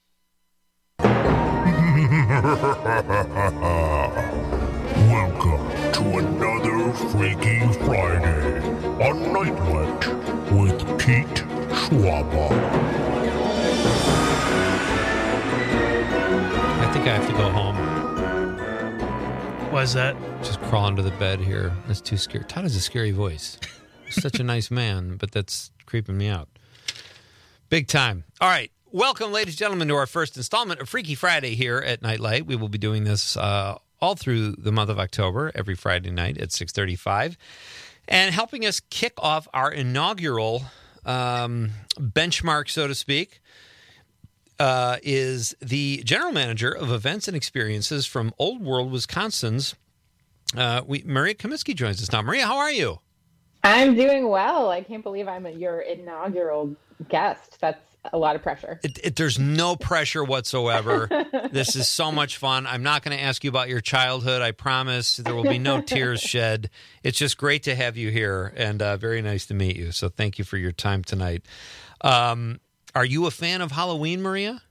Welcome to another Freaky Friday on Nightlight with Pete Schwaba. I think I have to go home. Why is that? Just crawl under the bed here. That's too scary. Todd has a scary voice. He's such a nice man, but that's creeping me out. Big time. All right. Welcome, ladies and gentlemen, to our first installment of Freaky Friday here at Nightlight. We will be doing this uh, all through the month of October, every Friday night at six thirty-five. And helping us kick off our inaugural um, benchmark, so to speak, uh, is the general manager of events and experiences from Old World, Wisconsin's. Uh, we, Maria Comiskey joins us now. Maria, how are you? I'm doing well. I can't believe I'm your inaugural guest. That's a lot of pressure. It, it, there's no pressure whatsoever. This is so much fun. I'm not going to ask you about your childhood. I promise there will be no tears shed. It's just great to have you here, and uh, very nice to meet you. So thank you for your time tonight. Um, are you a fan of Halloween, Maria?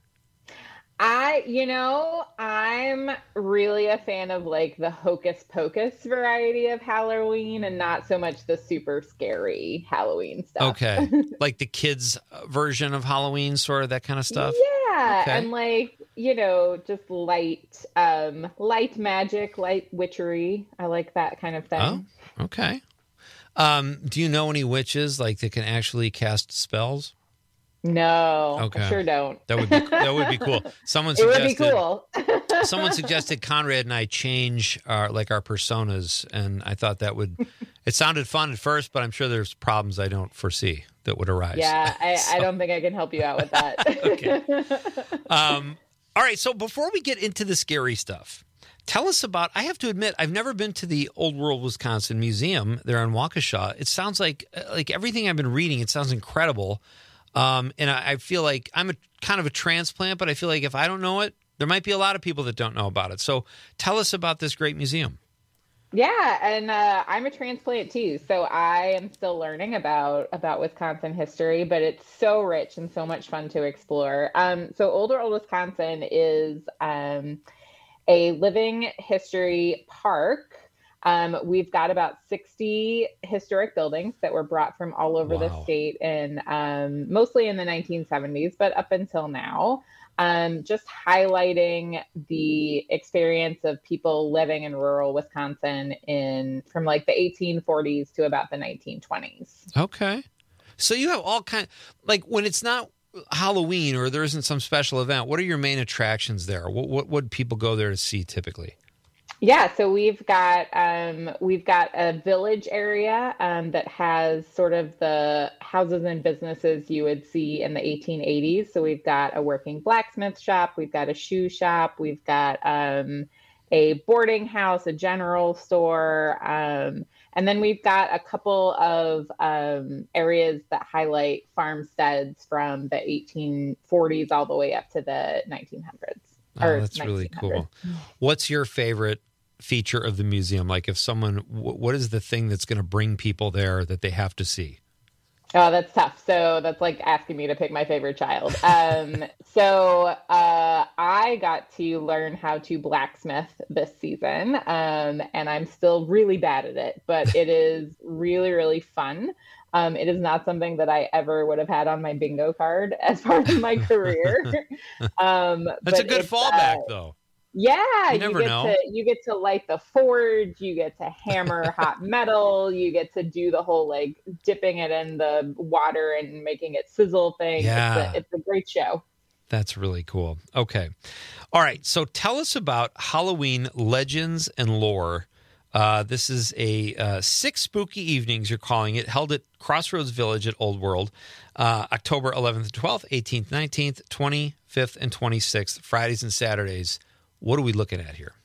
I, you know, I'm really a fan of like the hocus pocus variety of Halloween and not so much the super scary Halloween stuff. Okay. Like the kids' version of Halloween, sort of that kind of stuff? Yeah. Okay. And like, you know, just light, um, light magic, light witchery. I like that kind of thing. Oh, okay. Um, do you know any witches like that can actually cast spells? No, okay. I sure don't. That would be that would be cool. Someone it would suggested be cool. someone suggested Conrad and I change our like our personas, and I thought that would. It sounded fun at first, but I'm sure there's problems I don't foresee that would arise. Yeah, I, so. I don't think I can help you out with that. Okay. Um. All right. So before we get into the scary stuff, tell us about. I have to admit, I've never been to the Old World, Wisconsin Museum there in Waukesha. It sounds like like everything I've been reading. It sounds incredible. Um, and I, I feel like I'm a kind of a transplant, but I feel like if I don't know it, there might be a lot of people that don't know about it. So tell us about this great museum. Yeah, and uh, I'm a transplant too, so I am still learning about about Wisconsin history, but it's so rich and so much fun to explore. Um, so Old World, Wisconsin is um, a living history park. Um, we've got about sixty historic buildings that were brought from all over wow. the state, and um, mostly in the nineteen seventies, but up until now, um, just highlighting the experience of people living in rural Wisconsin in from like the eighteen forties to about the nineteen twenties. Okay, so you have all kind like when it's not Halloween or there isn't some special event. What are your main attractions there? What what would people go there to see typically? Yeah, so we've got um, we've got a village area um, that has sort of the houses and businesses you would see in the eighteen eighties. So we've got a working blacksmith shop, we've got a shoe shop, we've got um, a boarding house, a general store, um, and then we've got a couple of um, areas that highlight farmsteads from the eighteen forties all the way up to the nineteen hundreds. Oh, that's really cool. What's your favorite feature of the museum? Like if someone, what is the thing that's going to bring people there that they have to see? Oh, that's tough. So that's like asking me to pick my favorite child. Um, so uh, I got to learn how to blacksmith this season, um, and I'm still really bad at it, but it is really, really fun. Um, it is not something that I ever would have had on my bingo card as part of my career. um, That's a good fallback, uh, though. Yeah, you never you get know. to you get to light the forge, you get to hammer hot metal, you get to do the whole like dipping it in the water and making it sizzle thing. Yeah. It's a, it's a great show. That's really cool. Okay. All right. So tell us about Halloween legends and lore. Uh, this is a uh, six spooky evenings, you're calling it, held at Crossroads Village at Old World, uh, October eleventh and twelfth, eighteenth, nineteenth, twenty-fifth, and twenty-sixth, Fridays and Saturdays. What are we looking at here?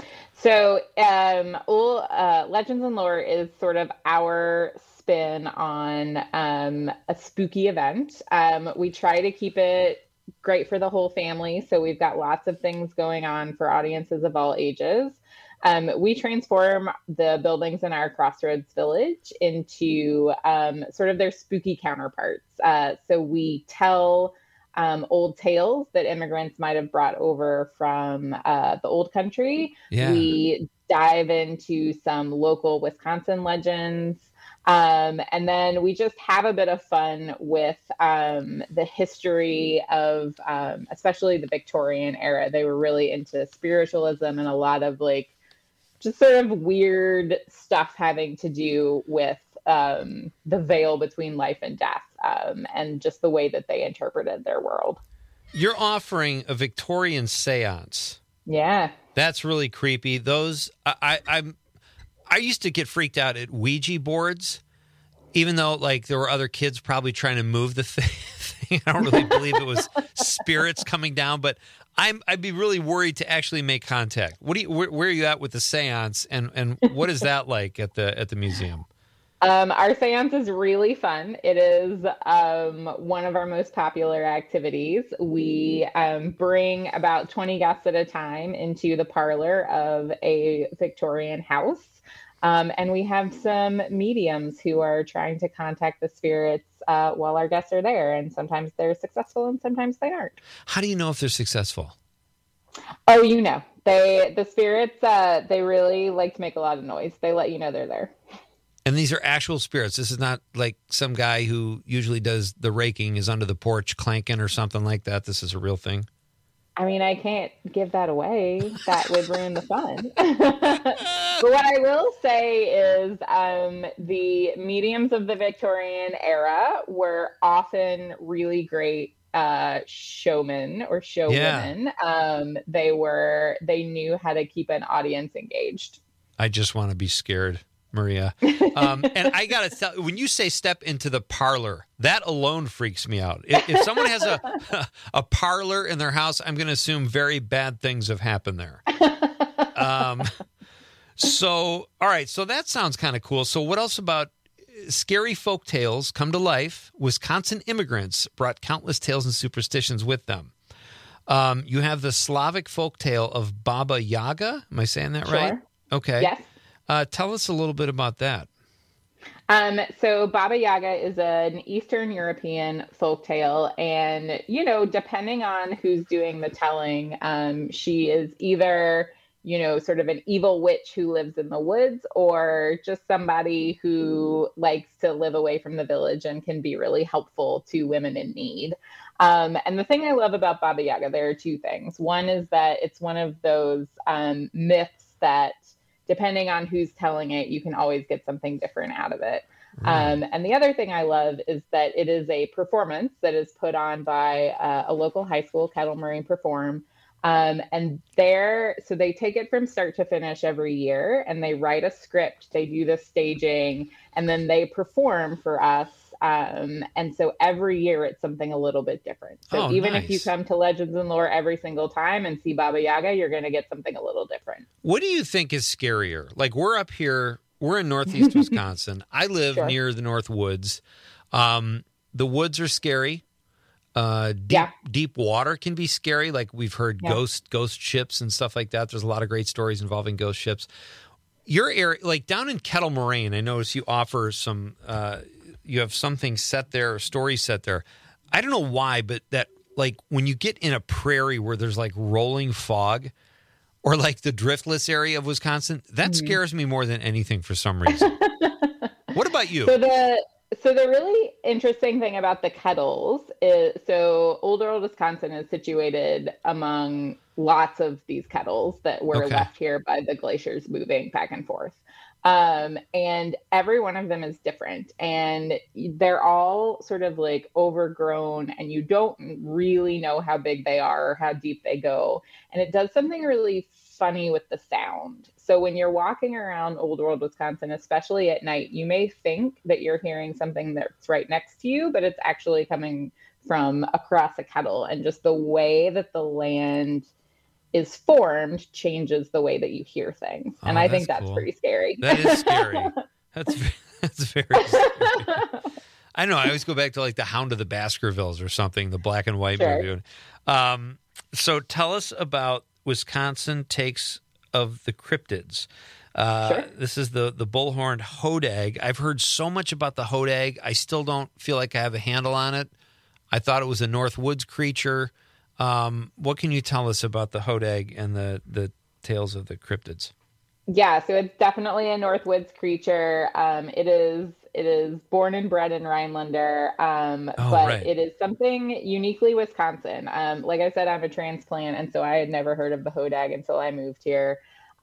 So um, old, uh, Legends and Lore is sort of our spin on um, a spooky event. Um, we try to keep it great for the whole family. So we've got lots of things going on for audiences of all ages. Um, we transform the buildings in our Crossroads Village into um, sort of their spooky counterparts. Uh, so we tell um, old tales that immigrants might have brought over from uh, the old country. Yeah. We dive into some local Wisconsin legends. Um, and then we just have a bit of fun with um, the history of um, especially the Victorian era. They were really into spiritualism and a lot of like just sort of weird stuff having to do with um, the veil between life and death, um, and just the way that they interpreted their world. You're offering a Victorian seance. Yeah. That's really creepy. Those I, I I'm I used to get freaked out at Ouija boards, even though like there were other kids probably trying to move the thing. I don't really believe it was spirits coming down, but I'm I'd be really worried to actually make contact. What do you where, where are you at with the seance, and and what is that like at the at the museum? Um, our seance is really fun. It is um, one of our most popular activities. We um, bring about twenty guests at a time into the parlor of a Victorian house. Um, and we have some mediums who are trying to contact the spirits uh, while our guests are there. And sometimes they're successful and sometimes they aren't. How do you know if they're successful? Oh, you know, they the spirits, uh, they really like to make a lot of noise. They let you know they're there. And these are actual spirits. This is not like some guy who usually does the raking is under the porch clanking or something like that. This is a real thing. I mean, I can't give that away. That would ruin the fun. But what I will say is um, the mediums of the Victorian era were often really great uh, showmen or showwomen. Yeah. Um, they were, they knew how to keep an audience engaged. I just want to be scared, Maria. Um, and I got to tell, when you say step into the parlor, that alone freaks me out. If, if someone has a a parlor in their house, I'm going to assume very bad things have happened there. Um, so, all right. So that sounds kind of cool. So what else about scary folk tales come to life? Wisconsin immigrants brought countless tales and superstitions with them. Um, you have the Slavic folk tale of Baba Yaga. Am I saying that Sure. right? Okay. Yes. Uh, tell us a little bit about that. Um, so Baba Yaga is an Eastern European folktale, and, you know, depending on who's doing the telling, um, she is either, you know, sort of an evil witch who lives in the woods, or just somebody who likes to live away from the village and can be really helpful to women in need. Um, and the thing I love about Baba Yaga, there are two things. One is that it's one of those um, myths that, depending on who's telling it, you can always get something different out of it. Right. Um, and the other thing I love is that it is a performance that is put on by uh, a local high school, Kettle Moraine Perform. Um, and they're, so they take it from start to finish every year, and they write a script, they do the staging, and then they perform for us. Um, and so every year it's something a little bit different. So Oh, even nice. if you come to Legends and Lore every single time and see Baba Yaga, you're going to get something a little different. What do you think is scarier? Like, we're up here, we're in Northeast Wisconsin. I live Sure. near the North Woods. Um, the woods are scary. Uh, deep, Yeah. deep water can be scary. Like, we've heard Yeah. ghost ghost ships and stuff like that. There's a lot of great stories involving ghost ships. Your area, like down in Kettle Moraine, I notice you offer some, uh, you have something set there, a story set there. I don't know why, but that, like, when you get in a prairie where there's like rolling fog, or like the driftless area of Wisconsin, that Mhm. scares me more than anything for some reason. What about you? So the so the really interesting thing about the kettles is, so Old World, Wisconsin is situated among lots of these kettles that were Okay. left here by the glaciers moving back and forth. Um, and every one of them is different, and they're all sort of like overgrown, and you don't really know how big they are or how deep they go. And it does something really funny with the sound. So when you're walking around Old World, Wisconsin, especially at night, you may think that you're hearing something that's right next to you, but it's actually coming from across a kettle. And just the way that the land is formed changes the way that you hear things. And Oh, I think that's that's cool. pretty scary. That is scary. That's ve- that's very scary. I know. I always go back to like the Hound of the Baskervilles or something, the black and white Sure. movie. Um, so tell us about Wisconsin Takes of the Cryptids. Uh, Sure. This is the the bullhorned hodag. I've heard so much about the hodag. I still don't feel like I have a handle on it. I thought it was a North Woods creature. Um, what can you tell us about the hodag and the the tales of the cryptids? Yeah, so it's definitely a Northwoods creature. Um, it is it is born and bred in Rhinelander, um, Oh, but right. it is something uniquely Wisconsin. Um, like I said, I'm a transplant, and so I had never heard of the hodag until I moved here.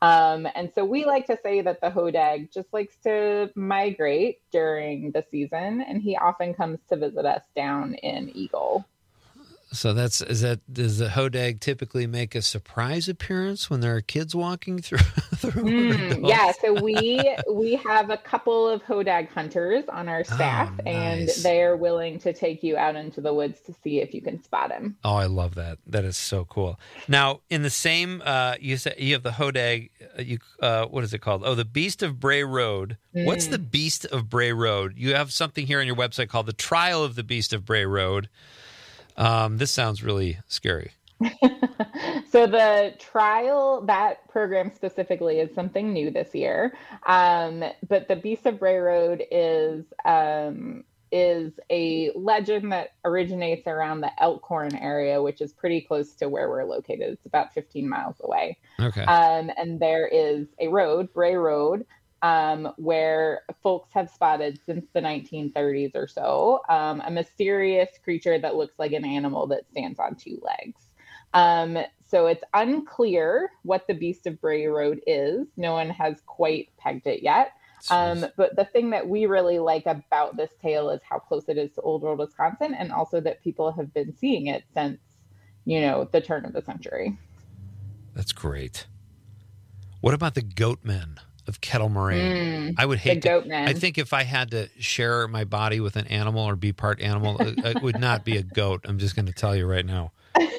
Um, and so we like to say that the hodag just likes to migrate during the season, and he often comes to visit us down in Eagle. So that's is that does the hodag typically make a surprise appearance when there are kids walking through? through Mm, yeah, so we we have a couple of hodag hunters on our staff, Oh, and nice. they are willing to take you out into the woods to see if you can spot him. Oh, I love that. That is so cool. Now, in the same, uh, you say you have the hodag. uh, You uh, what is it called? Oh, the Beast of Bray Road. What's Mm. the Beast of Bray Road? You have something here on your website called the Trial of the Beast of Bray Road. Um, this sounds really scary. So the trial, that program specifically, is something new this year. Um, but the Beast of Bray Road is um, is a legend that originates around the Elkhorn area, which is pretty close to where we're located. It's about fifteen miles away. Okay. Um, and there is a road, Bray Road, um, where folks have spotted since the nineteen thirties or so um, a mysterious creature that looks like an animal that stands on two legs. Um, so it's unclear what the Beast of Bray Road is. No one has quite pegged it yet. Um, but the thing that we really like about this tale is how close it is to Old World, Wisconsin, and also that people have been seeing it since, you know, the turn of the century. That's great. What about the Goatmen of Kettle Moraine? Mm, I would the hate to. Goatmen. I think if I had to share my body with an animal or be part animal, it, it would not be a goat. I'm just going to tell you right now.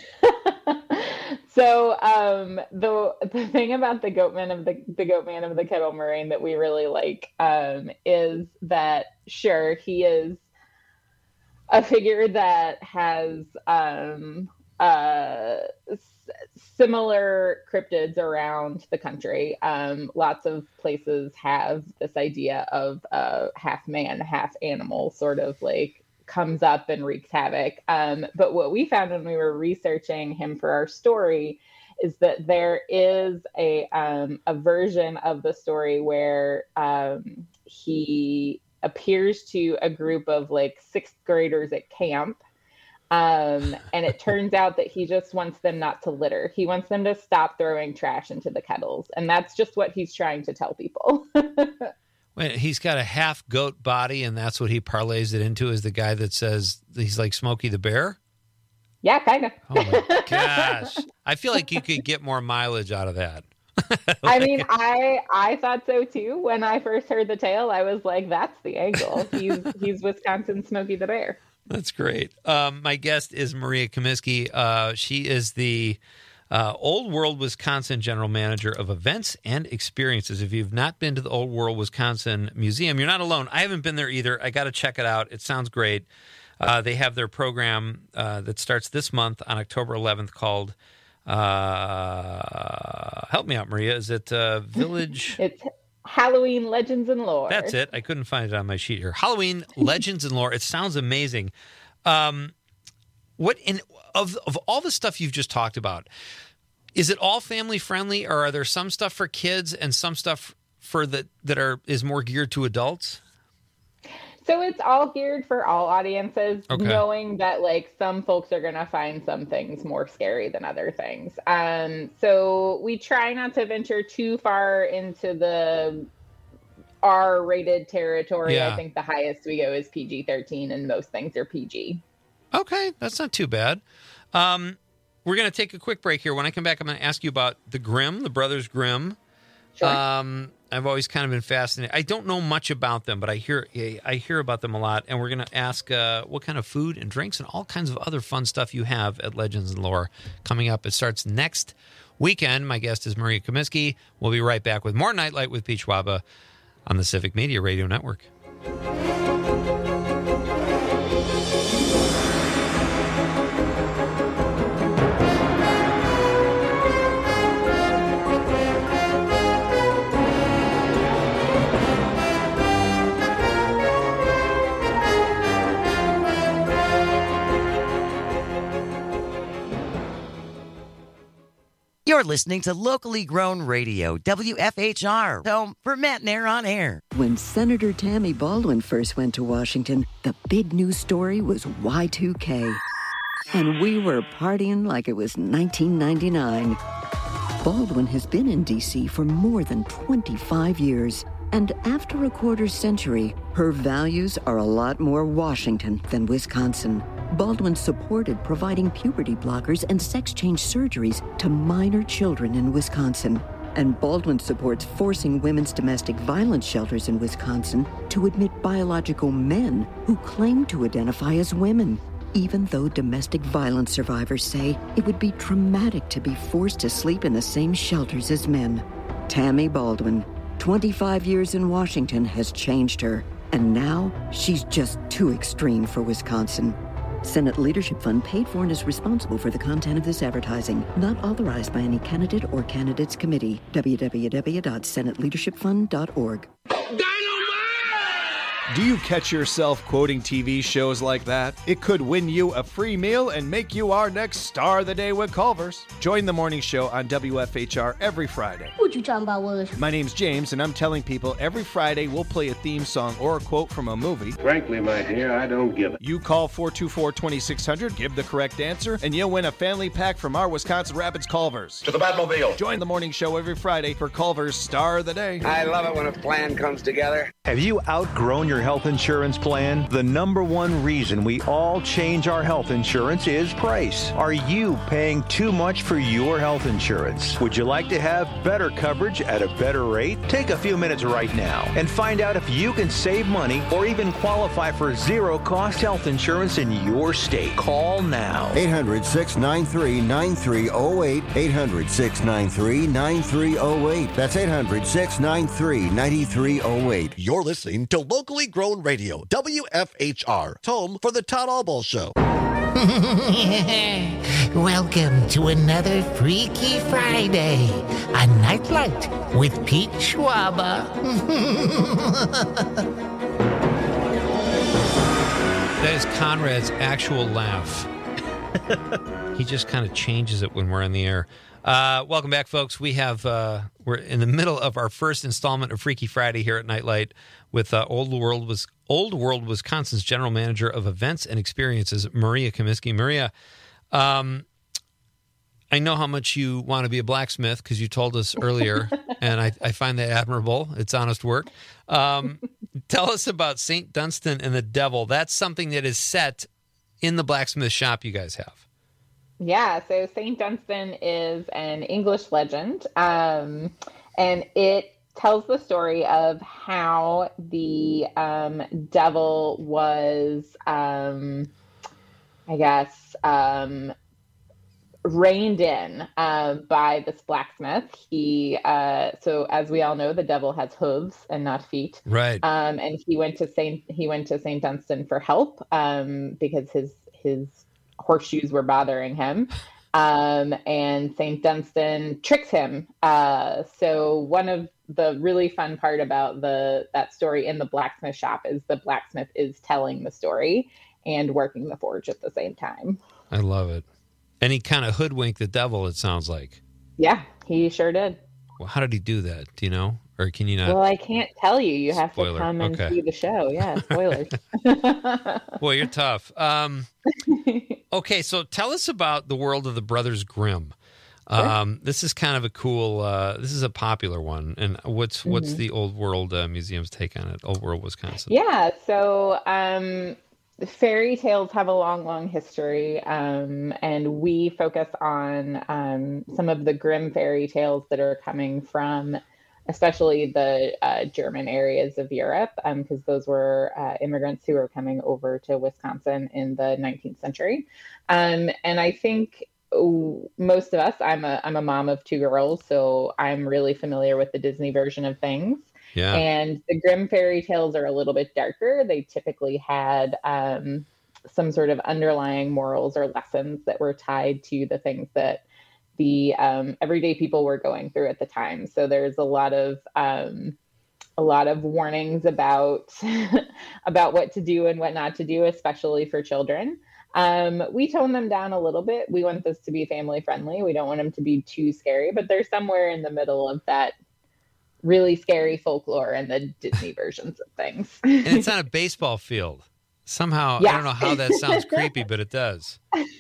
So um, the the thing about the Goatman of the the Goatman of the Kettle Moraine that we really like um, is that sure he is a figure that has um, uh, s- similar cryptids around the country. Um, lots of places have this idea of uh, half man, half animal, sort of like comes up and wreaks havoc. Um, but what we found when we were researching him for our story is that there is a um, a version of the story where um, he appears to a group of like sixth graders at camp. Um, and it turns out that he just wants them not to litter. He wants them to stop throwing trash into the kettles. And that's just what he's trying to tell people. Wait, he's got a half goat body, and that's what he parlays it into, is the guy that says he's like Smokey the Bear? Yeah, kind of. Oh, my gosh. I feel like you could get more mileage out of that. I mean, I I thought so too. When I first heard the tale, I was like, that's the angle. He's he's Wisconsin Smokey the Bear. That's great. Um, my guest is Maria Comiskey. Uh, she is the uh, Old World Wisconsin General Manager of Events and Experiences. If you've not been to the Old World Wisconsin Museum, you're not alone. I haven't been there either. I got to check it out. It sounds great. Uh, they have their program uh, that starts this month on October eleventh called, uh, help me out, Maria, is it uh, Village? It's Halloween Legends and Lore. That's it. I couldn't find it on my sheet here. Halloween Legends and Lore. It sounds amazing. Um, what in of of all the stuff you've just talked about, is it all family friendly, or are there some stuff for kids and some stuff for the that are is more geared to adults? So it's all geared for all audiences, Okay. knowing that like some folks are going to find some things more scary than other things. Um, so we try not to venture too far into the R-rated territory. Yeah. I think the highest we go is P G thirteen, and most things are P G. Okay, that's not too bad. Um, we're going to take a quick break here. When I come back, I'm going to ask you about the Grimm, the Brothers Grimm. Sure. Um, I've always kind of been fascinated. I don't know much about them, but I hear I hear about them a lot. And we're going to ask uh, what kind of food and drinks and all kinds of other fun stuff you have at Legends and Lore coming up. It starts next weekend. My guest is Maria Comiskey. We'll be right back with more Nightlight with Pete Schwaba on the Civic Media Radio Network. You're listening to locally grown radio, W F H R, home for Matt and Air on Air. When Senator Tammy Baldwin first went to Washington, the big news story was Y two K. And we were partying like it was nineteen ninety-nine. Baldwin has been in D C for more than twenty-five years. And after a quarter century, her values are a lot more Washington than Wisconsin. Baldwin supported providing puberty blockers and sex change surgeries to minor children in Wisconsin. And Baldwin supports forcing women's domestic violence shelters in Wisconsin to admit biological men who claim to identify as women, even though domestic violence survivors say it would be traumatic to be forced to sleep in the same shelters as men. Tammy Baldwin, twenty-five years in Washington has changed her, and now she's just too extreme for Wisconsin. Senate Leadership Fund paid for and is responsible for the content of this advertising, not authorized by any candidate or candidates committee. w w w dot senate leadership fund dot org. Do you catch yourself quoting T V shows like that? It could win you a free meal and make you our next star of the day with Culver's. Join the morning show on W F H R every Friday. What you talking about, Willis? My name's James, and I'm telling people every Friday we'll play a theme song or a quote from a movie. Frankly, my dear, I don't give it. You call four two four, two six zero zero, give the correct answer, and you'll win a family pack from our Wisconsin Rapids Culver's. To the Batmobile. Join the morning show every Friday for Culver's Star of the Day. I love it when a plan comes together. Have you outgrown your health insurance plan? The number one reason we all change our health insurance is price. Are you paying too much for your health insurance? Would you like to have better coverage at a better rate? Take a few minutes right now and find out if you can save money or even qualify for zero-cost health insurance in your state. Call now. eight hundred, six nine three, nine three zero eight. eight hundred, six nine three, nine three zero eight. That's eight hundred, six nine three, nine three zero eight. You're listening to Locally Grown Radio, W F H R, home for the Todd Albaugh Show. Welcome to another Freaky Friday, a nightlight with Pete Schwaba. That is Conrad's actual laugh. He just kind of changes it when we're on the air. Uh, welcome back, folks. We have uh, we're in the middle of our first installment of Freaky Friday here at Nightlight with uh, Old World was Old World Wisconsin's General Manager of Events and Experiences, Maria Comiskey. Maria, um, I know how much you want to be a blacksmith because you told us earlier, and I, I find that admirable. It's honest work. Um, tell us about Saint Dunstan and the Devil. That's something that is set in the blacksmith shop you guys have. Yeah, so Saint Dunstan is an English legend, um, and it tells the story of how the um, devil was, um, I guess, um, reined in uh, by this blacksmith. He, uh, so as we all know, the devil has hooves and not feet. Right. Um, and he went to Saint he went to Saint Dunstan for help um, because his his horseshoes were bothering him. Um, and Saint Dunstan tricks him. Uh, so one of the really fun part about the that story in the blacksmith shop is the blacksmith is telling the story and working the forge at the same time. I love it. And he kind of hoodwinked the devil, it sounds like. Yeah, he sure did. Well, how did he do that? Do you know? Or can you not? Well, I can't tell you. You have Spoiler. to come and Okay. see the show. Yeah, spoilers. Boy, you're tough. Um, okay, so tell us about the world of the Brothers Grimm. Um, this is kind of a cool, uh, this is a popular one. And what's what's Mhm. the Old World uh, Museum's take on it? Old World Wisconsin. Yeah, so um, fairy tales have a long, long history, um, and we focus on um, some of the Grimm fairy tales that are coming from especially the uh, German areas of Europe, because um, those were uh, immigrants who were coming over to Wisconsin in the nineteenth century. Um, and I think most of us, I'm a I'm a mom of two girls, so I'm really familiar with the Disney version of things. Yeah. And the Grimm fairy tales are a little bit darker. They typically had um, some sort of underlying morals or lessons that were tied to the things that the um, everyday people were going through at the time. So there's a lot of um, a lot of warnings about about what to do and what not to do, especially for children. Um, we tone them down a little bit. We want this to be family friendly. We don't want them to be too scary, but they're somewhere in the middle of that really scary folklore and the Disney versions of things. And it's on a baseball field. Somehow, Yeah. I don't know how that sounds creepy, but it does.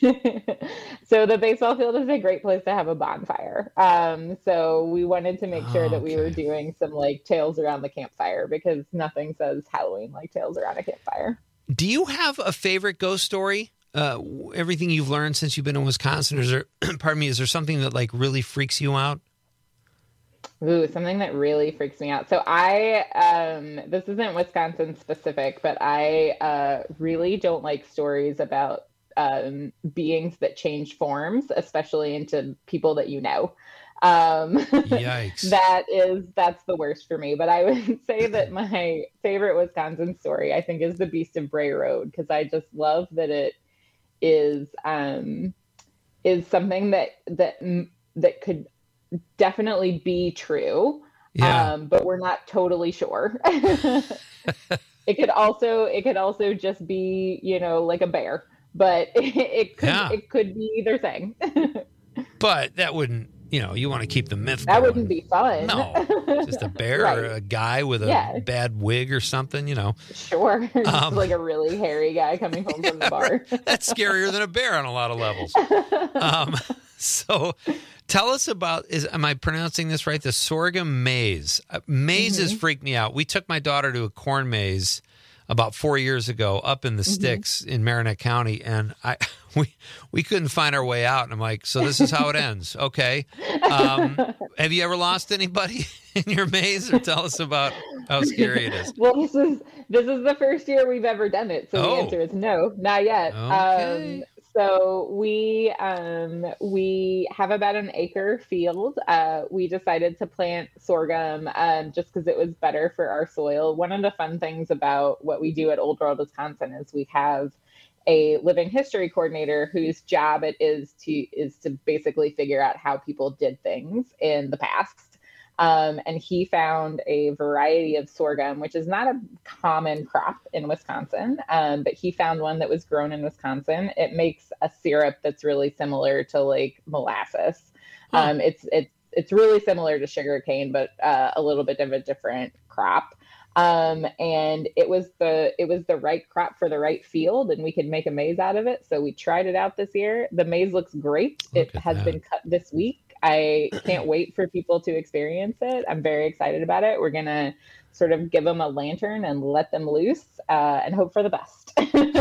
So the baseball field is a great place to have a bonfire. Um, so we wanted to make sure Oh, that we were doing some like tales around the campfire, because nothing says Halloween like tales around a campfire. Do you have a favorite ghost story? Uh, everything you've learned since you've been in Wisconsin, or is there, pardon me, is there something that like really freaks you out? Ooh, something that really freaks me out. So I, um, this isn't Wisconsin specific, but I uh, really don't like stories about um, beings that change forms, especially into people that you know. Um, Yikes. That is, that's the worst for me. But I would say that my favorite Wisconsin story, I think, is the Beast of Bray Road, because I just love that it is, um, is something that, that, that could definitely be true. Yeah. Um, but we're not totally sure. It could also, it could also just be, you know, like a bear, but it, it could, Yeah. it could be either thing. But that wouldn't, you know, you want to keep the myth That going. wouldn't be fun. No, just a bear Right. or a guy with a Yeah. bad wig or something, you know. Sure. Just Um, like a really hairy guy coming home from the bar. That's scarier than a bear on a lot of levels. Um, so tell us about, is am I pronouncing this right? The sorghum maze. Uh, mazes Mhm. freak me out. We took my daughter to a corn maze about four years ago up in the Mhm. sticks in Marinette County, and I we we couldn't find our way out. And I'm like, so this is how it ends. Okay. Um, have you ever lost anybody in your maze, or tell us about how scary it is? Well, this is this is the first year we've ever done it, so Oh. the answer is no, not yet. Okay. Um, so we um, we have about an acre field. Uh, we decided to plant sorghum um, just because it was better for our soil. One of the fun things about what we do at Old World Wisconsin is we have a living history coordinator whose job it is to is to basically figure out how people did things in the past. Um, and he found a variety of sorghum, which is not a common crop in Wisconsin, um, but he found one that was grown in Wisconsin. It makes a syrup that's really similar to like molasses. Um, it's it's it's really similar to sugarcane, but uh, a little bit of a different crop. Um, and it was the it was the right crop for the right field, and we could make a maze out of it. So we tried it out this year. The maze looks great. It has that. been cut this week. I can't wait for people to experience it. I'm very excited about it. We're gonna sort of give them a lantern and let them loose, uh, and hope for the best.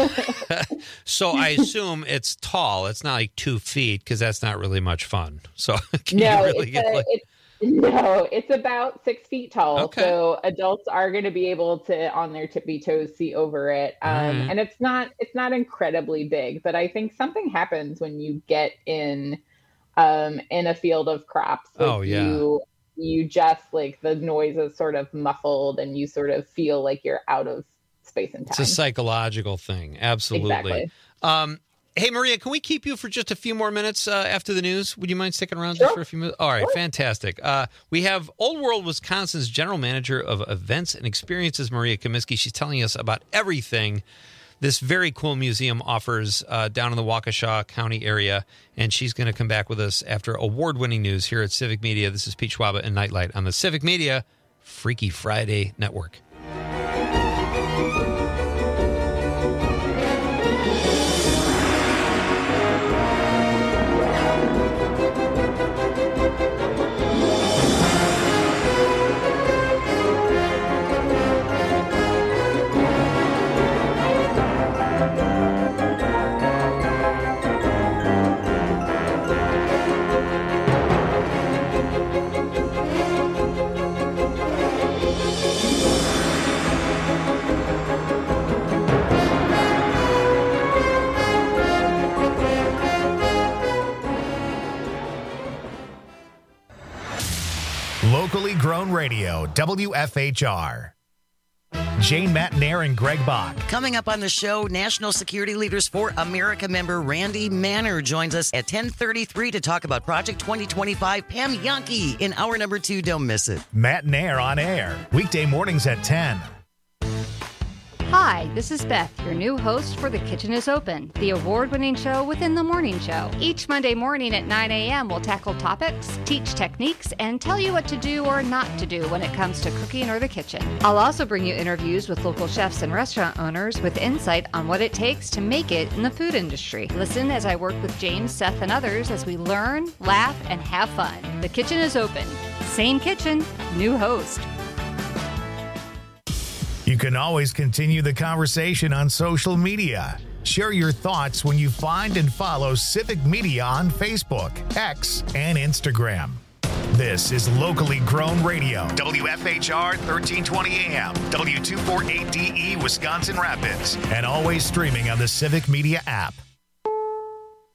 So I assume it's tall. It's not like two feet, because that's not really much fun. So can no, you really it's get a, like, it, no, it's about six feet tall. Okay. So adults are going to be able to, on their tippy toes, see over it. Um, Alright. And it's not, it's not incredibly big, but I think something happens when you get in, um, in a field of crops. Like Oh, yeah. You, you just like the noise is sort of muffled, and you sort of feel like you're out of space and time. it's a psychological thing. Absolutely. Exactly. Um, hey, Maria, can we keep you for just a few more minutes uh, after the news? Would you mind sticking around just for a few minutes? All right, fantastic. Uh, we have Old World Wisconsin's General Manager of Events and Experiences, Maria Comiskey. She's telling us about everything this very cool museum offers uh, down in the Waukesha County area, and she's going to come back with us after award-winning news here at Civic Media. This is Pete Schwaba and Nightlight on the Civic Media Freaky Friday Network. Locally grown radio, W F H R. Jane Matnair and Greg Bach. Coming up on the show, National Security Leaders for America member Randy Manner joins us at ten thirty-three to talk about Project twenty twenty-five. Pam Yankee in hour number two. Don't miss it. Matnair on air, weekday mornings at ten. Hi, this is Beth, your new host for The Kitchen is Open, the award-winning show within the morning show. Each Monday morning at nine a.m. we'll tackle topics, teach techniques, and tell you what to do or not to do when it comes to cooking or the kitchen. I'll also bring you interviews with local chefs and restaurant owners with insight on what it takes to make it in the food industry. Listen as I work with James, Seth, and others as we learn, laugh, and have fun. The Kitchen is Open. Same kitchen, new host. You can always continue the conversation on social media. Share your thoughts when you find and follow Civic Media on Facebook, X, and Instagram. This is locally grown radio. W F H R thirteen twenty A M, W two forty-eight D E, Wisconsin Rapids, and always streaming on the Civic Media app.